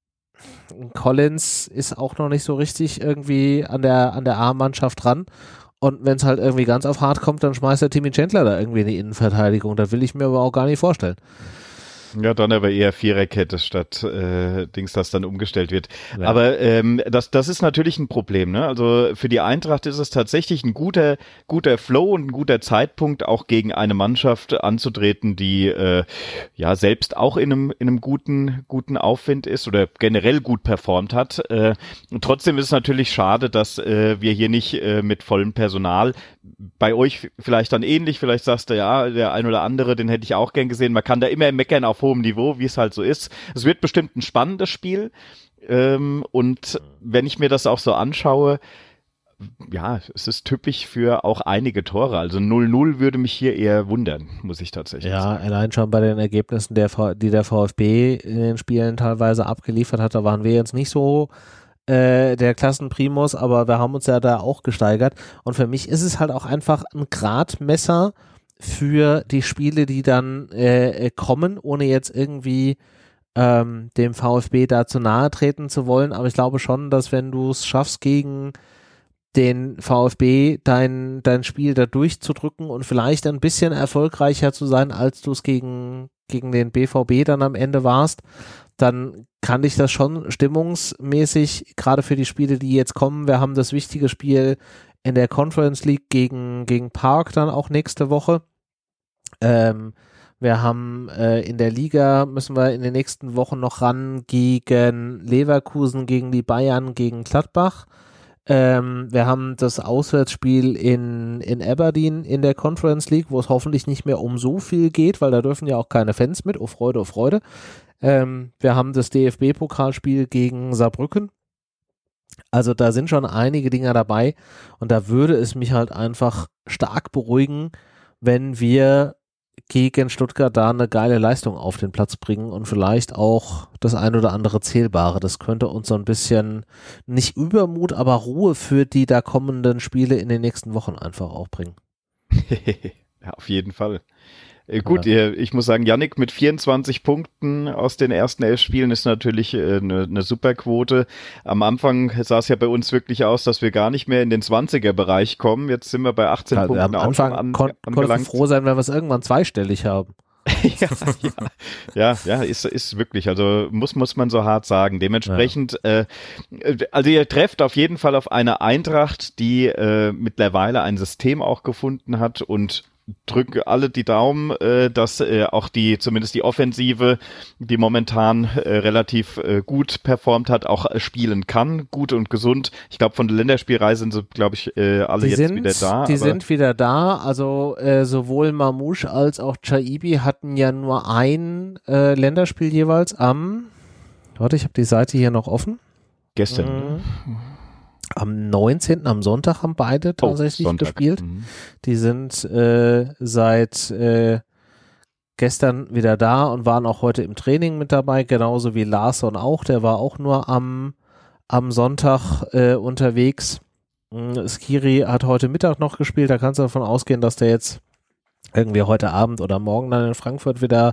Collins ist auch noch nicht so richtig irgendwie an der A-Mannschaft dran. Und wenn es halt irgendwie ganz auf hart kommt, dann schmeißt der Timmy Chandler da irgendwie in die Innenverteidigung. Das will ich mir aber auch gar nicht vorstellen. Ja, dann aber eher Viererkette statt Dings, das dann umgestellt wird. Ja. Aber das ist natürlich ein Problem, ne? Also für die Eintracht ist es tatsächlich ein guter Flow und ein guter Zeitpunkt, auch gegen eine Mannschaft anzutreten, die ja selbst auch in einem guten Aufwind ist oder generell gut performt hat. Und trotzdem ist es natürlich schade, dass wir hier nicht mit vollem Personal, bei euch vielleicht dann ähnlich, vielleicht sagst du, ja, der ein oder andere, den hätte ich auch gern gesehen. Man kann da immer meckern auf hohem Niveau, wie es halt so ist. Es wird bestimmt ein spannendes Spiel. Und wenn ich mir das auch so anschaue, ja, es ist typisch für auch einige Tore. Also 0-0 würde mich hier eher wundern, muss ich tatsächlich sagen. Ja, allein schon bei den Ergebnissen, die der VfB in den Spielen teilweise abgeliefert hat, da waren wir jetzt nicht so der Klassenprimus, aber wir haben uns ja da auch gesteigert. Und für mich ist es halt auch einfach ein Gradmesser für die Spiele, die dann kommen, ohne jetzt irgendwie dem VfB da zu nahe treten zu wollen. Aber ich glaube schon, dass wenn du es schaffst, gegen den VfB dein Spiel da durchzudrücken und vielleicht ein bisschen erfolgreicher zu sein, als du es gegen den BVB dann am Ende warst, dann kann ich das schon stimmungsmäßig, gerade für die Spiele, die jetzt kommen, wir haben das wichtige Spiel in der Conference League gegen Park dann auch nächste Woche. Wir haben in der Liga, müssen wir in den nächsten Wochen noch ran gegen Leverkusen, gegen die Bayern, gegen Gladbach. Wir haben das Auswärtsspiel in Aberdeen in der Conference League, wo es hoffentlich nicht mehr um so viel geht, weil da dürfen ja auch keine Fans mit. Oh Freude, oh Freude. Wir haben das DFB-Pokalspiel gegen Saarbrücken. Also da sind schon einige Dinger dabei und da würde es mich halt einfach stark beruhigen, wenn wir gegen Stuttgart da eine geile Leistung auf den Platz bringen und vielleicht auch das ein oder andere Zählbare. Das könnte uns so ein bisschen, nicht Übermut, aber Ruhe für die da kommenden Spiele in den nächsten Wochen einfach auch bringen. Ja, auf jeden Fall. Gut, ja. Ich muss sagen, Yannick mit 24 Punkten aus den ersten 11 Spielen ist natürlich eine super Quote. Am Anfang sah es ja bei uns wirklich aus, dass wir gar nicht mehr in den 20er-Bereich kommen. Jetzt sind wir bei 18 Punkten. Am Anfang konnten wir froh sein, wenn wir es irgendwann zweistellig haben. ja, ist wirklich, also muss man so hart sagen. Dementsprechend, also ihr trefft auf jeden Fall auf eine Eintracht, die mittlerweile ein System auch gefunden hat und drücke alle die Daumen, dass auch zumindest die Offensive, die momentan relativ gut performt hat, auch spielen kann, gut und gesund. Ich glaube, von der Länderspielreise sind sie, glaube ich, alle wieder da. Die sind wieder da, also sowohl Mamouche als auch Chaibi hatten ja nur ein Länderspiel jeweils ich habe die Seite hier noch offen. Gestern. Am 19., am Sonntag haben beide tatsächlich gespielt. Die sind seit gestern wieder da und waren auch heute im Training mit dabei, genauso wie Larsson auch. Der war auch nur am Sonntag unterwegs. Skiri hat heute Mittag noch gespielt. Da kannst du davon ausgehen, dass der jetzt irgendwie heute Abend oder morgen dann in Frankfurt wieder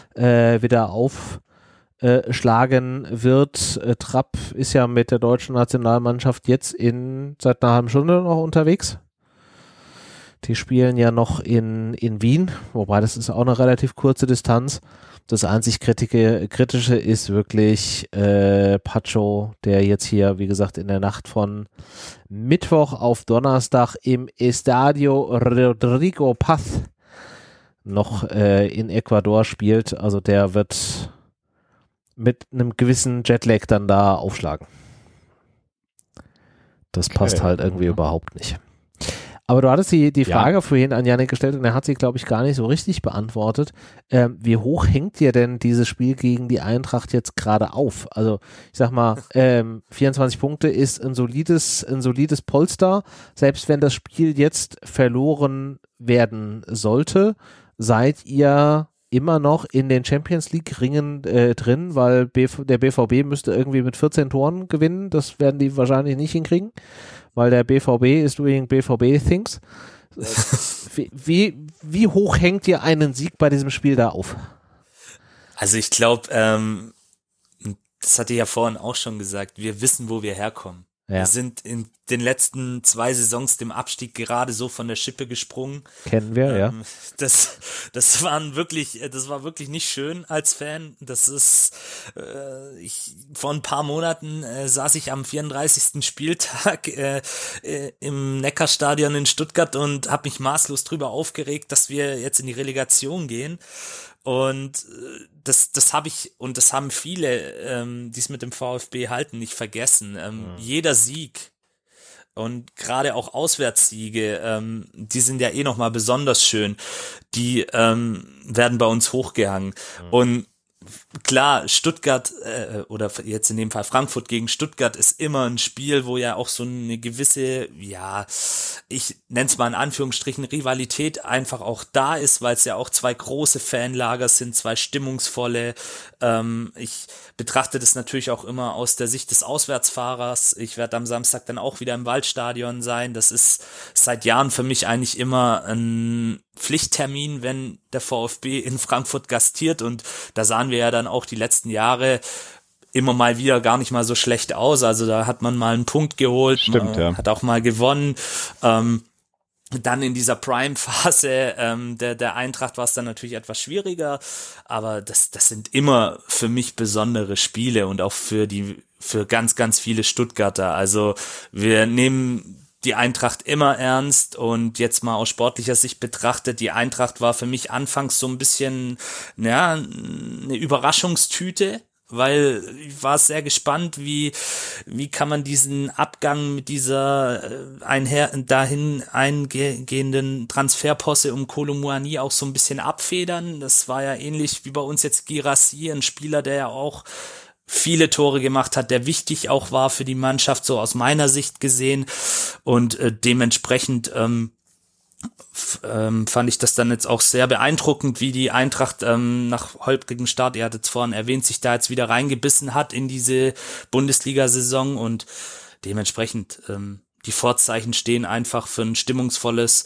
aufschlagen wird. Trapp ist ja mit der deutschen Nationalmannschaft jetzt seit einer halben Stunde noch unterwegs. Die spielen ja noch in Wien, wobei das ist auch eine relativ kurze Distanz. Das einzig Kritische ist wirklich Pacho, der jetzt hier, wie gesagt, in der Nacht von Mittwoch auf Donnerstag im Estadio Rodrigo Paz noch in Ecuador spielt. Also der wird mit einem gewissen Jetlag dann da aufschlagen. Das passt halt irgendwie überhaupt nicht. Aber du hattest die Frage vorhin an Yannick gestellt und er hat sie, glaube ich, gar nicht so richtig beantwortet. Wie hoch hängt dir denn dieses Spiel gegen die Eintracht jetzt gerade auf? Also ich sag mal, 24 Punkte ist ein solides Polster. Selbst wenn das Spiel jetzt verloren werden sollte, seid ihr immer noch in den Champions League Ringen drin, weil der BVB müsste irgendwie mit 14 Toren gewinnen. Das werden die wahrscheinlich nicht hinkriegen, weil der BVB ist doing BVB things. Wie hoch hängt dir einen Sieg bei diesem Spiel da auf? Also ich glaube, das hatte ich ja vorhin auch schon gesagt, wir wissen, wo wir herkommen. Wir sind in den letzten 2 Saisons dem Abstieg gerade so von der Schippe gesprungen. Kennen wir, ja. Das war wirklich nicht schön als Fan. Das ist, vor ein paar Monaten saß ich am 34. Spieltag im Neckarstadion in Stuttgart und habe mich maßlos drüber aufgeregt, dass wir jetzt in die Relegation gehen. Und das habe ich, und das haben viele, die es mit dem VfB halten, nicht vergessen. Jeder Sieg und gerade auch Auswärtssiege, die sind ja nochmal besonders schön. Die werden bei uns hochgehangen. Und klar, Stuttgart oder jetzt in dem Fall Frankfurt gegen Stuttgart ist immer ein Spiel, wo ja auch so eine gewisse, ja, ich nenne es mal in Anführungsstrichen Rivalität einfach auch da ist, weil es ja auch 2 große Fanlager sind, 2 stimmungsvolle. Ich betrachte das natürlich auch immer aus der Sicht des Auswärtsfahrers. Ich werde am Samstag dann auch wieder im Waldstadion sein. Das ist seit Jahren für mich eigentlich immer ein Pflichttermin, wenn der VfB in Frankfurt gastiert, und da sahen wir ja dann auch die letzten Jahre immer mal wieder gar nicht mal so schlecht aus. Also da hat man mal einen Punkt geholt, Stimmt, ja. Hat auch mal gewonnen. Dann in dieser Prime-Phase der Eintracht war es dann natürlich etwas schwieriger, aber das sind immer für mich besondere Spiele und auch für ganz, ganz viele Stuttgarter. Also wir nehmen die Eintracht immer ernst, und jetzt mal aus sportlicher Sicht betrachtet, die Eintracht war für mich anfangs so ein bisschen, ja, eine Überraschungstüte, weil ich war sehr gespannt, wie kann man diesen Abgang mit dieser dahin eingehenden Transferposse um Kolo Muani auch so ein bisschen abfedern. Das war ja ähnlich wie bei uns jetzt Guirassy, ein Spieler, der ja auch viele Tore gemacht hat, der wichtig auch war für die Mannschaft, so aus meiner Sicht gesehen, und dementsprechend fand ich das dann jetzt auch sehr beeindruckend, wie die Eintracht nach holprigem Start, ihr hattet es vorhin erwähnt, sich da jetzt wieder reingebissen hat in diese Bundesliga-Saison, und dementsprechend die Vorzeichen stehen einfach für ein stimmungsvolles,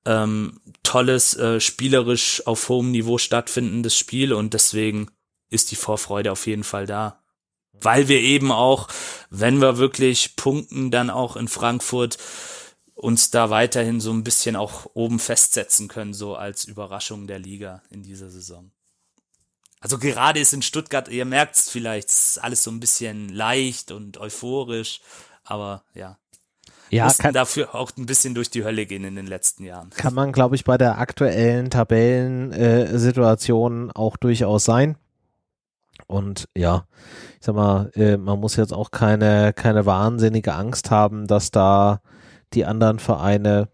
tolles, spielerisch auf hohem Niveau stattfindendes Spiel, und deswegen ist die Vorfreude auf jeden Fall da. Weil wir eben auch, wenn wir wirklich punkten, dann auch in Frankfurt uns da weiterhin so ein bisschen auch oben festsetzen können, so als Überraschung der Liga in dieser Saison. Also gerade ist in Stuttgart, ihr merkt es vielleicht, ist alles so ein bisschen leicht und euphorisch, aber ja. Ja, mussten dafür auch ein bisschen durch die Hölle gehen in den letzten Jahren. Kann man, glaube ich, bei der aktuellen Tabellensituation auch durchaus sein. Und ja, ich sag mal, man muss jetzt auch keine wahnsinnige Angst haben, dass da die anderen Vereine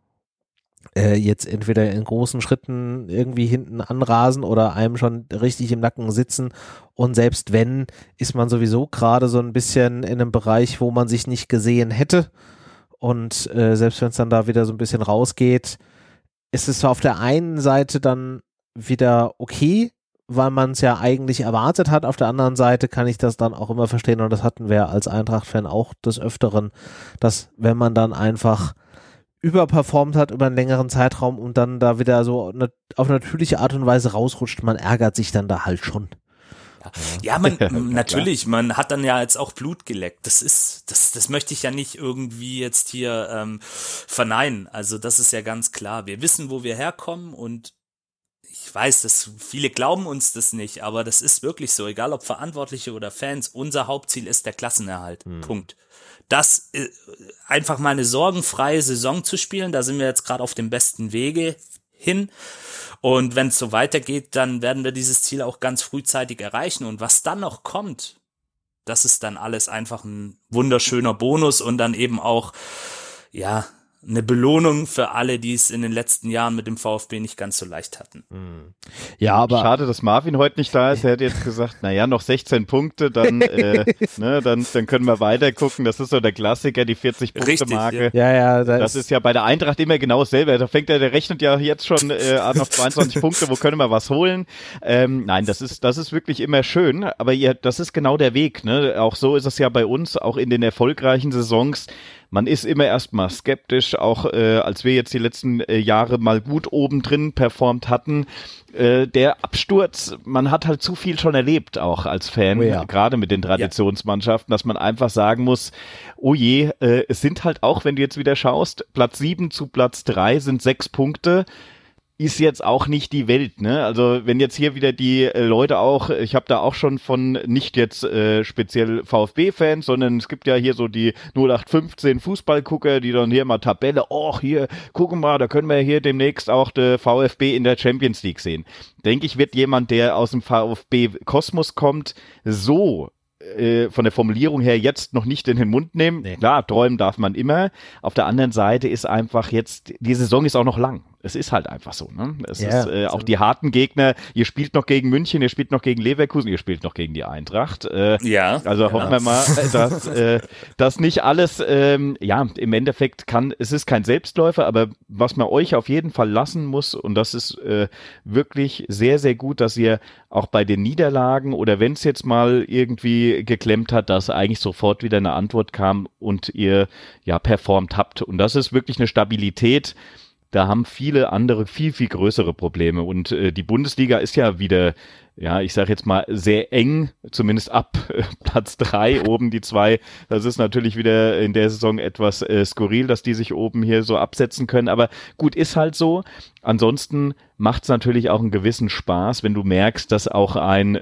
jetzt entweder in großen Schritten irgendwie hinten anrasen oder einem schon richtig im Nacken sitzen. Und selbst wenn, ist man sowieso gerade so ein bisschen in einem Bereich, wo man sich nicht gesehen hätte. Und selbst wenn es dann da wieder so ein bisschen rausgeht, ist es auf der einen Seite dann wieder okay, weil man es ja eigentlich erwartet hat. Auf der anderen Seite kann ich das dann auch immer verstehen, und das hatten wir als Eintracht-Fan auch des Öfteren, dass wenn man dann einfach überperformt hat über einen längeren Zeitraum und dann da wieder so auf natürliche Art und Weise rausrutscht, man ärgert sich dann da halt schon. Ja, natürlich, man hat dann ja jetzt auch Blut geleckt. Das möchte ich ja nicht irgendwie jetzt hier verneinen. Also das ist ja ganz klar. Wir wissen, wo wir herkommen, und ich weiß, dass viele glauben uns das nicht, aber das ist wirklich so, egal ob Verantwortliche oder Fans, unser Hauptziel ist der Klassenerhalt. Punkt. Das einfach mal eine sorgenfreie Saison zu spielen, da sind wir jetzt gerade auf dem besten Wege hin. Und wenn es so weitergeht, dann werden wir dieses Ziel auch ganz frühzeitig erreichen. Und was dann noch kommt, das ist dann alles einfach ein wunderschöner Bonus und dann eben auch, ja, eine Belohnung für alle, die es in den letzten Jahren mit dem VfB nicht ganz so leicht hatten. Ja, aber schade, dass Marvin heute nicht da ist. Er hätte jetzt gesagt, naja, noch 16 Punkte, dann, dann können wir weiter gucken. Das ist so der Klassiker, die 40-Punkte-Marke. Ja, das ist ja bei der Eintracht immer genau dasselbe. Da der rechnet ja jetzt schon an auf 22 Punkte, wo können wir was holen? Nein, das ist wirklich immer schön, aber das ist genau der Weg. Ne? Auch so ist es ja bei uns, auch in den erfolgreichen Saisons. man ist immer erstmal skeptisch, auch als wir jetzt die letzten Jahre mal gut oben drin performt hatten. Der Absturz, man hat halt zu viel schon erlebt, auch als Fan, gerade mit den Traditionsmannschaften, dass man einfach sagen muss, oh je, es sind halt auch, wenn du jetzt wieder schaust, Platz 7 zu Platz 3 sind 6 Punkte. Ist jetzt auch nicht die Welt, ne? Also wenn jetzt hier wieder die Leute auch, ich habe da auch schon von nicht jetzt speziell VfB-Fans, sondern es gibt ja hier so die 0815 Fußballgucker, die dann hier mal Tabelle, hier, gucken mal, da können wir hier demnächst auch der VfB in der Champions League sehen. Denke ich, wird jemand, der aus dem VfB-Kosmos kommt, so von der Formulierung her jetzt noch nicht in den Mund nehmen. Nee. Klar, träumen darf man immer. Auf der anderen Seite ist einfach jetzt, die Saison ist auch noch lang. Es ist halt einfach so, ne? Es ist auch die harten Gegner. Ihr spielt noch gegen München, ihr spielt noch gegen Leverkusen, ihr spielt noch gegen die Eintracht. Also hoffen wir mal, dass das nicht alles, im Endeffekt es ist kein Selbstläufer, aber was man euch auf jeden Fall lassen muss, und das ist wirklich sehr, sehr gut, dass ihr auch bei den Niederlagen oder wenn es jetzt mal irgendwie geklemmt hat, dass eigentlich sofort wieder eine Antwort kam und ihr performt habt. Und das ist wirklich eine Stabilität. Da haben viele andere viel, viel größere Probleme. Und die Bundesliga ist ja wieder, ich sage jetzt mal, sehr eng, zumindest ab Platz 3, oben die 2. Das ist natürlich wieder in der Saison etwas skurril, dass die sich oben hier so absetzen können. Aber gut, ist halt so. Ansonsten macht es natürlich auch einen gewissen Spaß, wenn du merkst, dass auch ein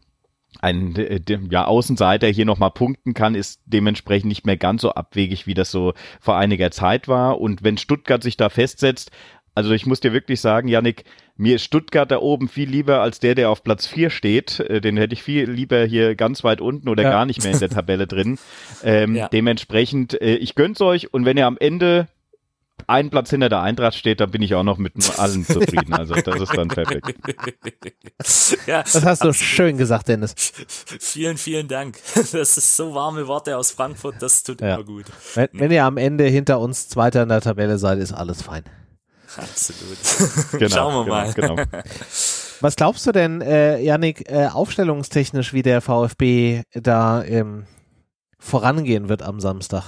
Außenseiter hier nochmal punkten kann, ist dementsprechend nicht mehr ganz so abwegig, wie das so vor einiger Zeit war. Und wenn Stuttgart sich da festsetzt, also ich muss dir wirklich sagen, Yannick, mir ist Stuttgart da oben viel lieber als der auf Platz 4 steht. Den hätte ich viel lieber hier ganz weit unten oder gar nicht mehr in der Tabelle drin. Dementsprechend, ich gönn's euch und wenn ihr am Ende einen Platz hinter der Eintracht steht, dann bin ich auch noch mit allen zufrieden. Also das ist dann perfekt. Das hast du schön gesagt, Dennis. Vielen, vielen Dank. Das ist so warme Worte aus Frankfurt, das tut immer gut. Wenn ihr am Ende hinter uns Zweiter in der Tabelle seid, ist alles fein. Absolut. Genau, Schauen wir mal. Genau. Was glaubst du denn, Yannick, aufstellungstechnisch, wie der VfB da vorangehen wird am Samstag?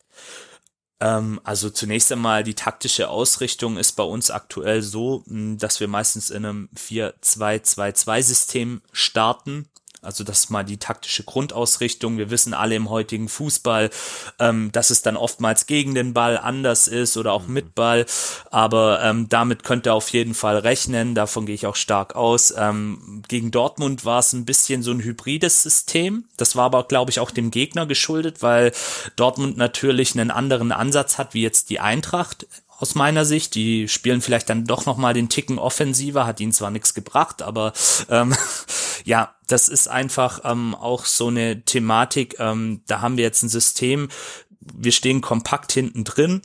Also zunächst einmal die taktische Ausrichtung ist bei uns aktuell so, dass wir meistens in einem 4-2-2-2-System starten. Also das ist mal die taktische Grundausrichtung. Wir wissen alle im heutigen Fußball, dass es dann oftmals gegen den Ball anders ist oder auch mit Ball. Aber damit könnt ihr auf jeden Fall rechnen. Davon gehe ich auch stark aus. Gegen Dortmund war es ein bisschen so ein hybrides System. Das war aber, glaube ich, auch dem Gegner geschuldet, weil Dortmund natürlich einen anderen Ansatz hat wie jetzt die Eintracht. Aus meiner Sicht, die spielen vielleicht dann doch nochmal den Ticken offensiver, hat ihnen zwar nichts gebracht, aber das ist einfach auch so eine Thematik, da haben wir jetzt ein System, wir stehen kompakt hinten drin.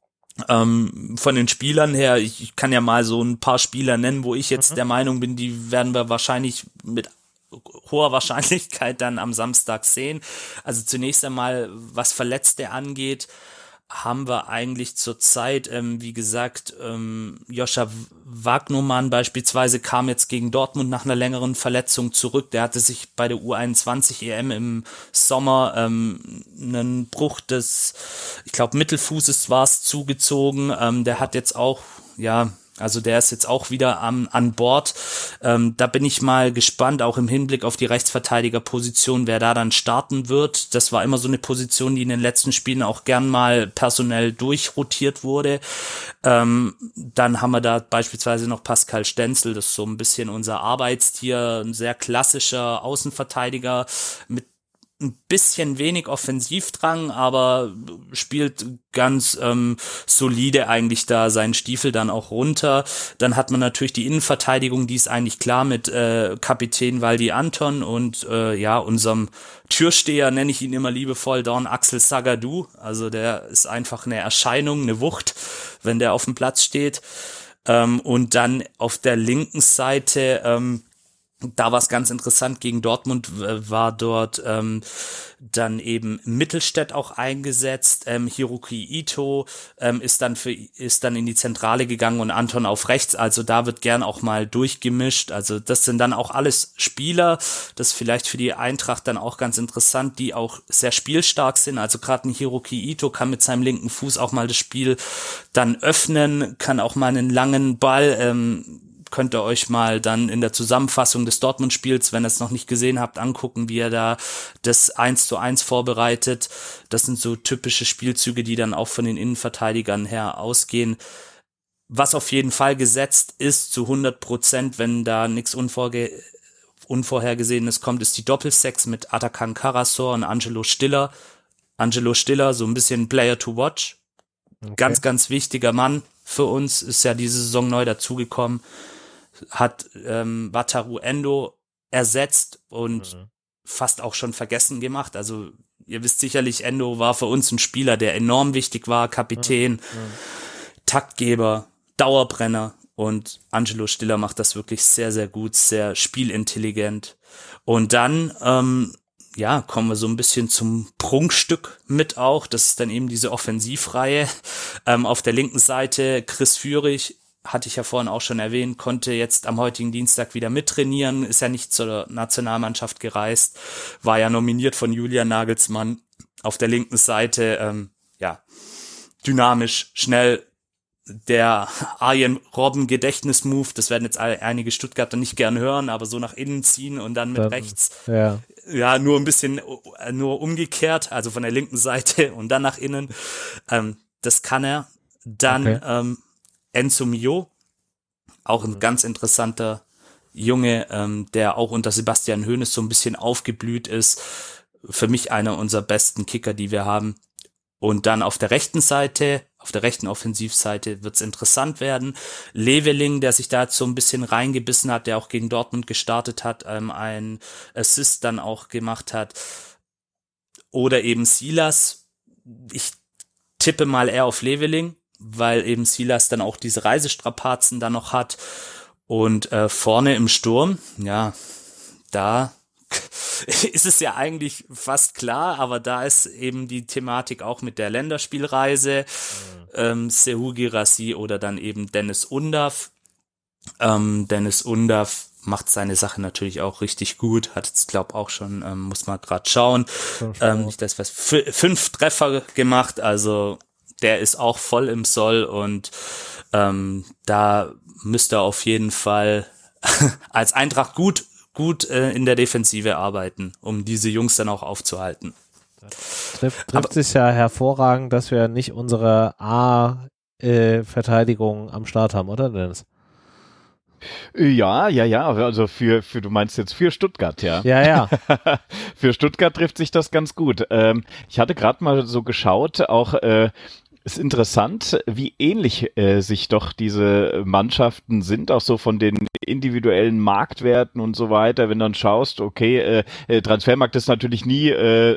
Von den Spielern her, ich kann ja mal so ein paar Spieler nennen, wo ich jetzt der Meinung bin, die werden wir wahrscheinlich mit hoher Wahrscheinlichkeit dann am Samstag sehen. Also zunächst einmal, was Verletzte angeht, haben wir eigentlich zurzeit, wie gesagt, Joscha Wagnumann beispielsweise kam jetzt gegen Dortmund nach einer längeren Verletzung zurück. Der hatte sich bei der U21 EM im Sommer einen Bruch des, ich glaube, Mittelfußes war es zugezogen. Der hat jetzt auch, also der ist jetzt auch wieder an Bord. Da bin ich mal gespannt, auch im Hinblick auf die Rechtsverteidigerposition, wer da dann starten wird. Das war immer so eine Position, die in den letzten Spielen auch gern mal personell durchrotiert wurde. Dann haben wir da beispielsweise noch Pascal Stenzel, das ist so ein bisschen unser Arbeitstier, ein sehr klassischer Außenverteidiger mit ein bisschen wenig Offensivdrang, aber spielt ganz solide eigentlich da seinen Stiefel dann auch runter. Dann hat man natürlich die Innenverteidigung, die ist eigentlich klar mit Kapitän Waldi Anton und unserem Türsteher, nenne ich ihn immer liebevoll, Dorn Axel Sagadou. Also der ist einfach eine Erscheinung, eine Wucht, wenn der auf dem Platz steht. Und dann auf der linken Seite Da war es ganz interessant, gegen Dortmund war dort dann eben Mittelstädt auch eingesetzt, Hiroki Ito ist dann in die Zentrale gegangen und Anton auf rechts, also da wird gern auch mal durchgemischt, also das sind dann auch alles Spieler, das ist vielleicht für die Eintracht dann auch ganz interessant, die auch sehr spielstark sind, also gerade ein Hiroki Ito kann mit seinem linken Fuß auch mal das Spiel dann öffnen, kann auch mal einen langen Ball, könnt ihr euch mal dann in der Zusammenfassung des Dortmund-Spiels, wenn ihr es noch nicht gesehen habt, angucken, wie er da das 1:1 vorbereitet. Das sind so typische Spielzüge, die dann auch von den Innenverteidigern her ausgehen. Was auf jeden Fall gesetzt ist, zu 100%, wenn da nichts Unvorhergesehenes kommt, ist die Doppelsechs mit Atakan Karasor und Angelo Stiller. Angelo Stiller, so ein bisschen Player to watch. Okay. Ganz, ganz wichtiger Mann für uns, ist ja diese Saison neu dazugekommen. Hat Wataru Endo ersetzt und fast auch schon vergessen gemacht. Also ihr wisst sicherlich, Endo war für uns ein Spieler, der enorm wichtig war, Kapitän, Taktgeber, Dauerbrenner und Angelo Stiller macht das wirklich sehr, sehr gut, sehr spielintelligent. Und dann kommen wir so ein bisschen zum Prunkstück mit auch. Das ist dann eben diese Offensivreihe. Auf der linken Seite Chris Führig, hatte ich ja vorhin auch schon erwähnt, konnte jetzt am heutigen Dienstag wieder mittrainieren, ist ja nicht zur Nationalmannschaft gereist, war ja nominiert von Julian Nagelsmann. Auf der linken Seite, dynamisch, schnell, der Arjen Robben Gedächtnismove, das werden jetzt einige Stuttgarter nicht gern hören, aber so nach innen ziehen und dann mit rechts, nur ein bisschen, nur umgekehrt, also von der linken Seite und dann nach innen, das kann er. Dann Enzo Mio, auch ein ganz interessanter Junge, der auch unter Sebastian Hoeneß so ein bisschen aufgeblüht ist, für mich einer unserer besten Kicker, die wir haben. Und dann auf der rechten Seite, auf der rechten Offensivseite wird's interessant werden. Leveling, der sich da jetzt so ein bisschen reingebissen hat, der auch gegen Dortmund gestartet hat, einen Assist dann auch gemacht hat. Oder eben Silas. Ich tippe mal eher auf Leveling, weil eben Silas dann auch diese Reisestrapazen dann noch hat. Und vorne im Sturm, da ist es ja eigentlich fast klar, aber da ist eben die Thematik auch mit der Länderspielreise, Sehu Girassi oder dann eben Dennis Undav. Dennis Undav macht seine Sache natürlich auch richtig gut, hat jetzt glaube auch schon, muss man gerade schauen, nicht das was 5 Treffer gemacht, also der ist auch voll im Soll und da müsste er auf jeden Fall als Eintracht gut in der Defensive arbeiten, um diese Jungs dann auch aufzuhalten. Trifft sich ja hervorragend, dass wir nicht unsere A-Verteidigung am Start haben, oder Dennis? Ja, also du meinst jetzt für Stuttgart, ja? Ja. Für Stuttgart trifft sich das ganz gut. Ich hatte gerade mal so geschaut, auch ist interessant, wie ähnlich sich doch diese Mannschaften sind, auch so von den individuellen Marktwerten und so weiter. Wenn du dann schaust, okay, Transfermarkt ist natürlich nie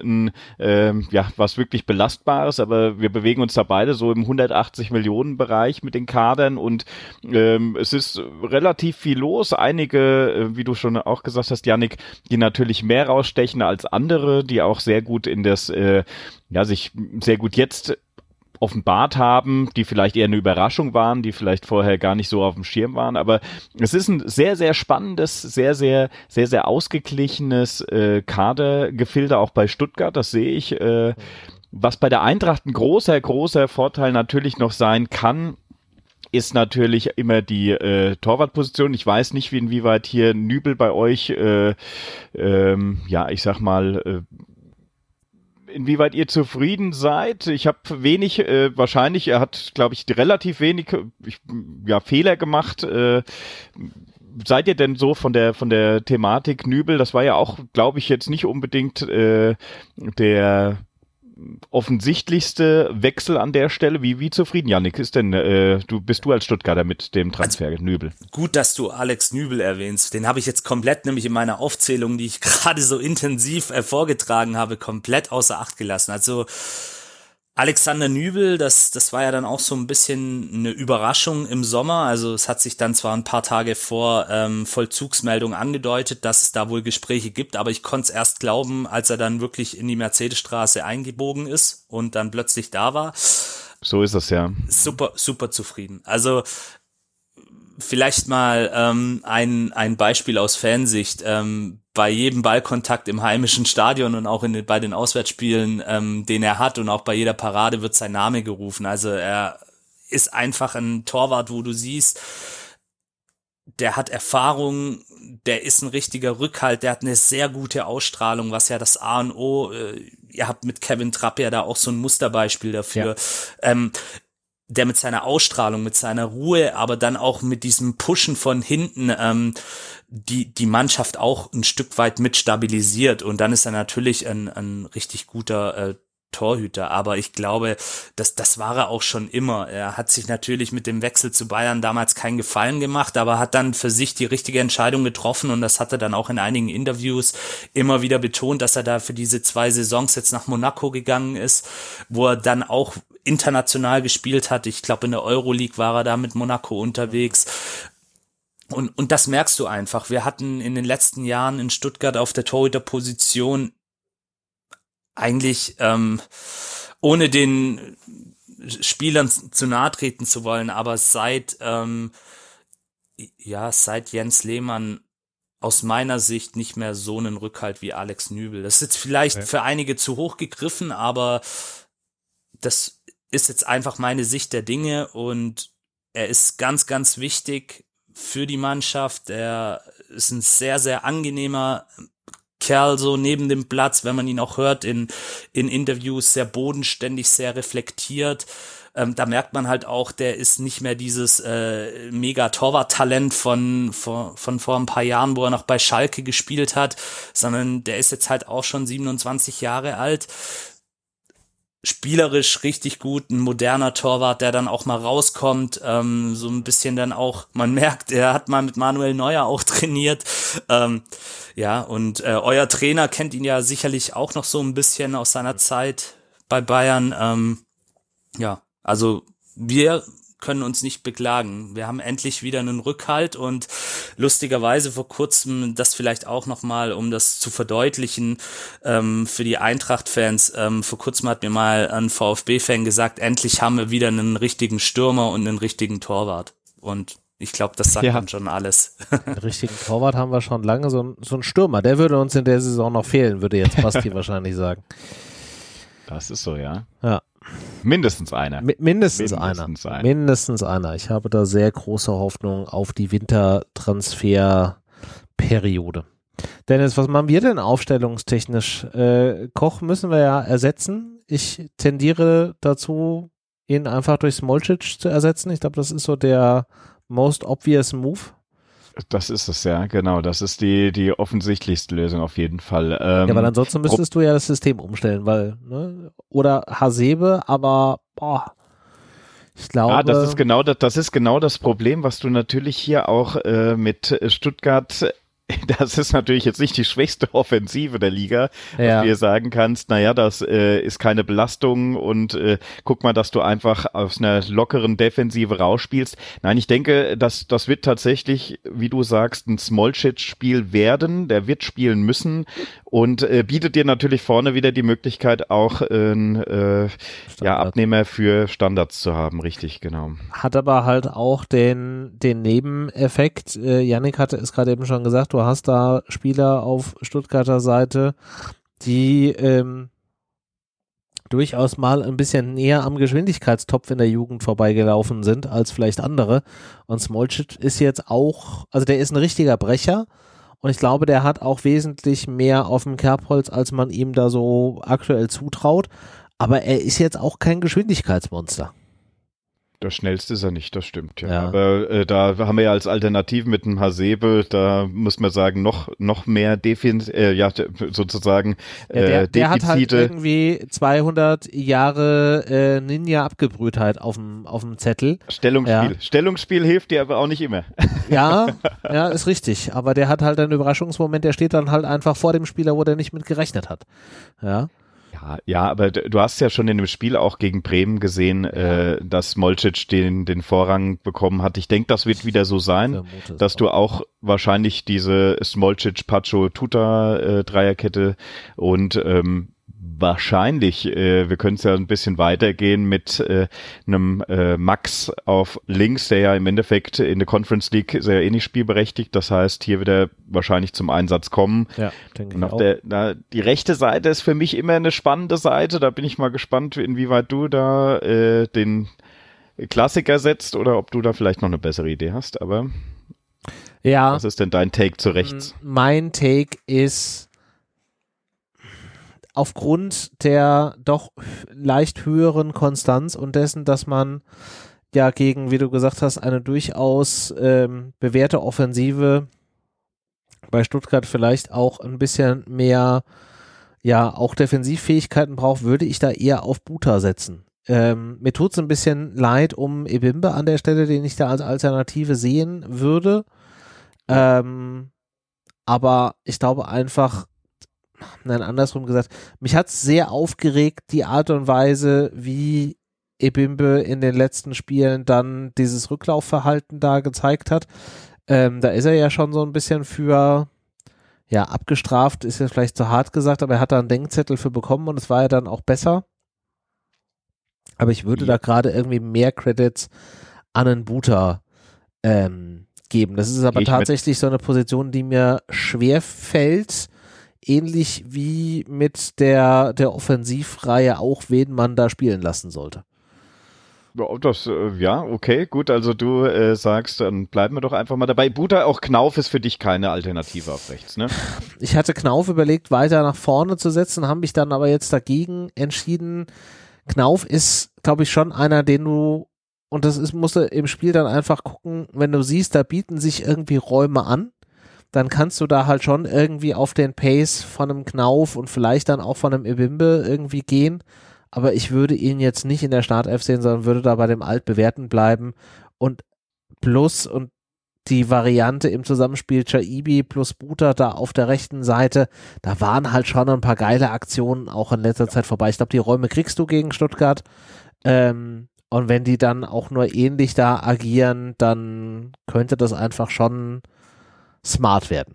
was wirklich Belastbares, aber wir bewegen uns da beide so im 180 Millionen Bereich mit den Kadern und es ist relativ viel los. Einige, wie du schon auch gesagt hast, Yannick, die natürlich mehr rausstechen als andere, die auch sehr gut in das, sich sehr gut jetzt offenbart haben, die vielleicht eher eine Überraschung waren, die vielleicht vorher gar nicht so auf dem Schirm waren, aber es ist ein sehr, sehr spannendes, sehr, sehr, sehr, sehr ausgeglichenes Kadergefilde auch bei Stuttgart, das sehe ich, was bei der Eintracht ein großer Vorteil natürlich noch sein kann, ist natürlich immer die Torwartposition. Ich weiß nicht, inwieweit hier Nübel bei euch, inwieweit ihr zufrieden seid. Ich habe wenig, wahrscheinlich, er hat, glaube ich, relativ wenig Fehler gemacht. Seid ihr denn so von der Thematik Nübel, das war ja auch, glaube ich, jetzt nicht unbedingt der offensichtlichste Wechsel an der Stelle. Wie zufrieden, Yannick, ist denn bist du als Stuttgarter mit dem Transfer Nübel? Gut, dass du Alex Nübel erwähnst. Den habe ich jetzt komplett, nämlich in meiner Aufzählung, die ich gerade so intensiv vorgetragen habe, komplett außer Acht gelassen. Also Alexander Nübel, das war ja dann auch so ein bisschen eine Überraschung im Sommer. Also es hat sich dann zwar ein paar Tage vor Vollzugsmeldung angedeutet, dass es da wohl Gespräche gibt, aber ich konnte es erst glauben, als er dann wirklich in die Mercedesstraße eingebogen ist und dann plötzlich da war. So ist es ja. Super, super zufrieden. Also vielleicht mal ein Beispiel aus Fansicht. Bei jedem Ballkontakt im heimischen Stadion und auch bei den Auswärtsspielen, den er hat und auch bei jeder Parade wird sein Name gerufen. Also er ist einfach ein Torwart, wo du siehst, der hat Erfahrung, der ist ein richtiger Rückhalt, der hat eine sehr gute Ausstrahlung, was ja das A und O, ihr habt mit Kevin Trapp ja da auch so ein Musterbeispiel dafür, der mit seiner Ausstrahlung, mit seiner Ruhe, aber dann auch mit diesem Pushen von hinten die Mannschaft auch ein Stück weit mit stabilisiert. Und dann ist er natürlich ein richtig guter Torhüter. Aber ich glaube, das war er auch schon immer. Er hat sich natürlich mit dem Wechsel zu Bayern damals keinen Gefallen gemacht, aber hat dann für sich die richtige Entscheidung getroffen. Und das hat er dann auch in einigen Interviews immer wieder betont, dass er da für diese 2 Saisons jetzt nach Monaco gegangen ist, wo er dann auch international gespielt hat. Ich glaube, in der Euroleague war er da mit Monaco unterwegs. Und das merkst du einfach. Wir hatten in den letzten Jahren in Stuttgart auf der Torhüterposition eigentlich, ohne den Spielern zu nahe treten zu wollen, aber seit Jens Lehmann aus meiner Sicht nicht mehr so einen Rückhalt wie Alex Nübel. Das ist jetzt vielleicht für einige zu hoch gegriffen, aber das ist jetzt einfach meine Sicht der Dinge und er ist ganz, ganz wichtig für die Mannschaft. Er ist ein sehr, sehr angenehmer Kerl so neben dem Platz, wenn man ihn auch hört in Interviews, sehr bodenständig, sehr reflektiert. Da merkt man halt auch, der ist nicht mehr dieses Mega-Torwart-Talent von vor ein paar Jahren, wo er noch bei Schalke gespielt hat, sondern der ist jetzt halt auch schon 27 Jahre alt. Spielerisch richtig gut, ein moderner Torwart, der dann auch mal rauskommt, so ein bisschen dann auch, man merkt, er hat mal mit Manuel Neuer auch trainiert, und euer Trainer kennt ihn ja sicherlich auch noch so ein bisschen aus seiner Zeit bei Bayern, also wir können uns nicht beklagen. Wir haben endlich wieder einen Rückhalt und lustigerweise vor kurzem, das vielleicht auch nochmal, um das zu verdeutlichen, für die Eintracht-Fans, vor kurzem hat mir mal ein VfB-Fan gesagt, endlich haben wir wieder einen richtigen Stürmer und einen richtigen Torwart. Und ich glaube, das sagt dann schon alles. Den richtigen Torwart haben wir schon lange, so ein Stürmer, der würde uns in der Saison noch fehlen, würde jetzt Basti wahrscheinlich sagen. Das ist so, ja. Ja. Mindestens einer. Mindestens einer. Ich habe da sehr große Hoffnung auf die Wintertransferperiode. Dennis, was machen wir denn aufstellungstechnisch? Koch müssen wir ja ersetzen. Ich tendiere dazu, ihn einfach durch Smolcic zu ersetzen. Ich glaube, das ist so der most obvious move. Das ist es, ja, genau. Das ist die offensichtlichste Lösung auf jeden Fall. Weil ansonsten müsstest du ja das System umstellen, oder Hasebe, aber ich glaube. Das ist genau das Problem, was du natürlich hier auch mit Stuttgart. Das ist natürlich jetzt nicht die schwächste Offensive der Liga, dass du dir sagen kannst, das ist keine Belastung und guck mal, dass du einfach aus einer lockeren Defensive rausspielst. Nein, ich denke, das wird tatsächlich, wie du sagst, ein Smolcic-Spiel werden. Der wird spielen müssen und bietet dir natürlich vorne wieder die Möglichkeit, auch Abnehmer für Standards zu haben. Richtig, genau. Hat aber halt auch den Nebeneffekt. Yannick hatte es gerade eben schon gesagt, du hast da Spieler auf Stuttgarter Seite, die durchaus mal ein bisschen näher am Geschwindigkeitstopf in der Jugend vorbeigelaufen sind als vielleicht andere. Und Smolcic ist jetzt auch, also der ist ein richtiger Brecher und ich glaube, der hat auch wesentlich mehr auf dem Kerbholz, als man ihm da so aktuell zutraut. Aber er ist jetzt auch kein Geschwindigkeitsmonster. Das Schnellste ist er nicht, das stimmt, ja. Aber da haben wir ja als Alternative mit dem Hasebe, da muss man sagen, noch mehr sozusagen der Defizite. Hat halt irgendwie 200 Jahre Ninja-Abgebrühtheit auf dem Zettel. Stellungsspiel. Ja. Stellungsspiel hilft dir aber auch nicht immer. Ja, ist richtig. Aber der hat halt einen Überraschungsmoment, der steht dann halt einfach vor dem Spieler, wo der nicht mit gerechnet hat. Ja. Ja, aber du hast ja schon in dem Spiel auch gegen Bremen gesehen, dass Smolcic den Vorrang bekommen hat. Ich denke, das wird wieder so sein, dass du auch wahrscheinlich diese Smolcic-Pacho-Tuta-Dreierkette und wahrscheinlich, wir können es ja ein bisschen weitergehen mit einem Max auf links, der ja im Endeffekt in der Conference League ist ja eh nicht spielberechtigt. Das heißt, hier wird er wahrscheinlich zum Einsatz kommen. Ja, denke ich auch. Die rechte Seite ist für mich immer eine spannende Seite. Da bin ich mal gespannt, inwieweit du da den Klassiker setzt oder ob du da vielleicht noch eine bessere Idee hast. Aber was ist denn dein Take zu rechts? Mein Take ist, aufgrund der doch leicht höheren Konstanz und dessen, dass man ja gegen, wie du gesagt hast, eine durchaus bewährte Offensive bei Stuttgart vielleicht auch ein bisschen mehr, ja, auch Defensivfähigkeiten braucht, würde ich da eher auf Buta setzen. Mir tut es ein bisschen leid um Ebimbe an der Stelle, den ich da als Alternative sehen würde. Aber ich glaube einfach, nein, andersrum gesagt, mich hat es sehr aufgeregt, die Art und Weise, wie Ebimbe in den letzten Spielen dann dieses Rücklaufverhalten da gezeigt hat. Da ist er ja schon so ein bisschen für, ja, abgestraft, ist jetzt vielleicht zu hart gesagt, aber er hat da einen Denkzettel für bekommen und es war ja dann auch besser. Aber ich würde da gerade irgendwie mehr Credits an einen Buta geben. Das ist aber tatsächlich so eine Position, die mir schwer fällt, ähnlich wie mit der Offensivreihe auch, wen man da spielen lassen sollte. Okay, gut, also du sagst, dann bleiben wir doch einfach mal dabei. Buta, auch Knauf ist für dich keine Alternative auf rechts, ne? Ich hatte Knauf überlegt, weiter nach vorne zu setzen, habe mich dann aber jetzt dagegen entschieden. Knauf ist, glaube ich, schon einer, den du, und musst du im Spiel dann einfach gucken, wenn du siehst, da bieten sich irgendwie Räume an, dann kannst du da halt schon irgendwie auf den Pace von einem Knauf und vielleicht dann auch von einem Ebimbe irgendwie gehen, aber ich würde ihn jetzt nicht in der Startelf sehen, sondern würde da bei dem Altbewährten bleiben und die Variante im Zusammenspiel Chaibi plus Buta da auf der rechten Seite, da waren halt schon ein paar geile Aktionen auch in letzter Zeit vorbei. Ich glaube, die Räume kriegst du gegen Stuttgart und wenn die dann auch nur ähnlich da agieren, dann könnte das einfach schon smart werden.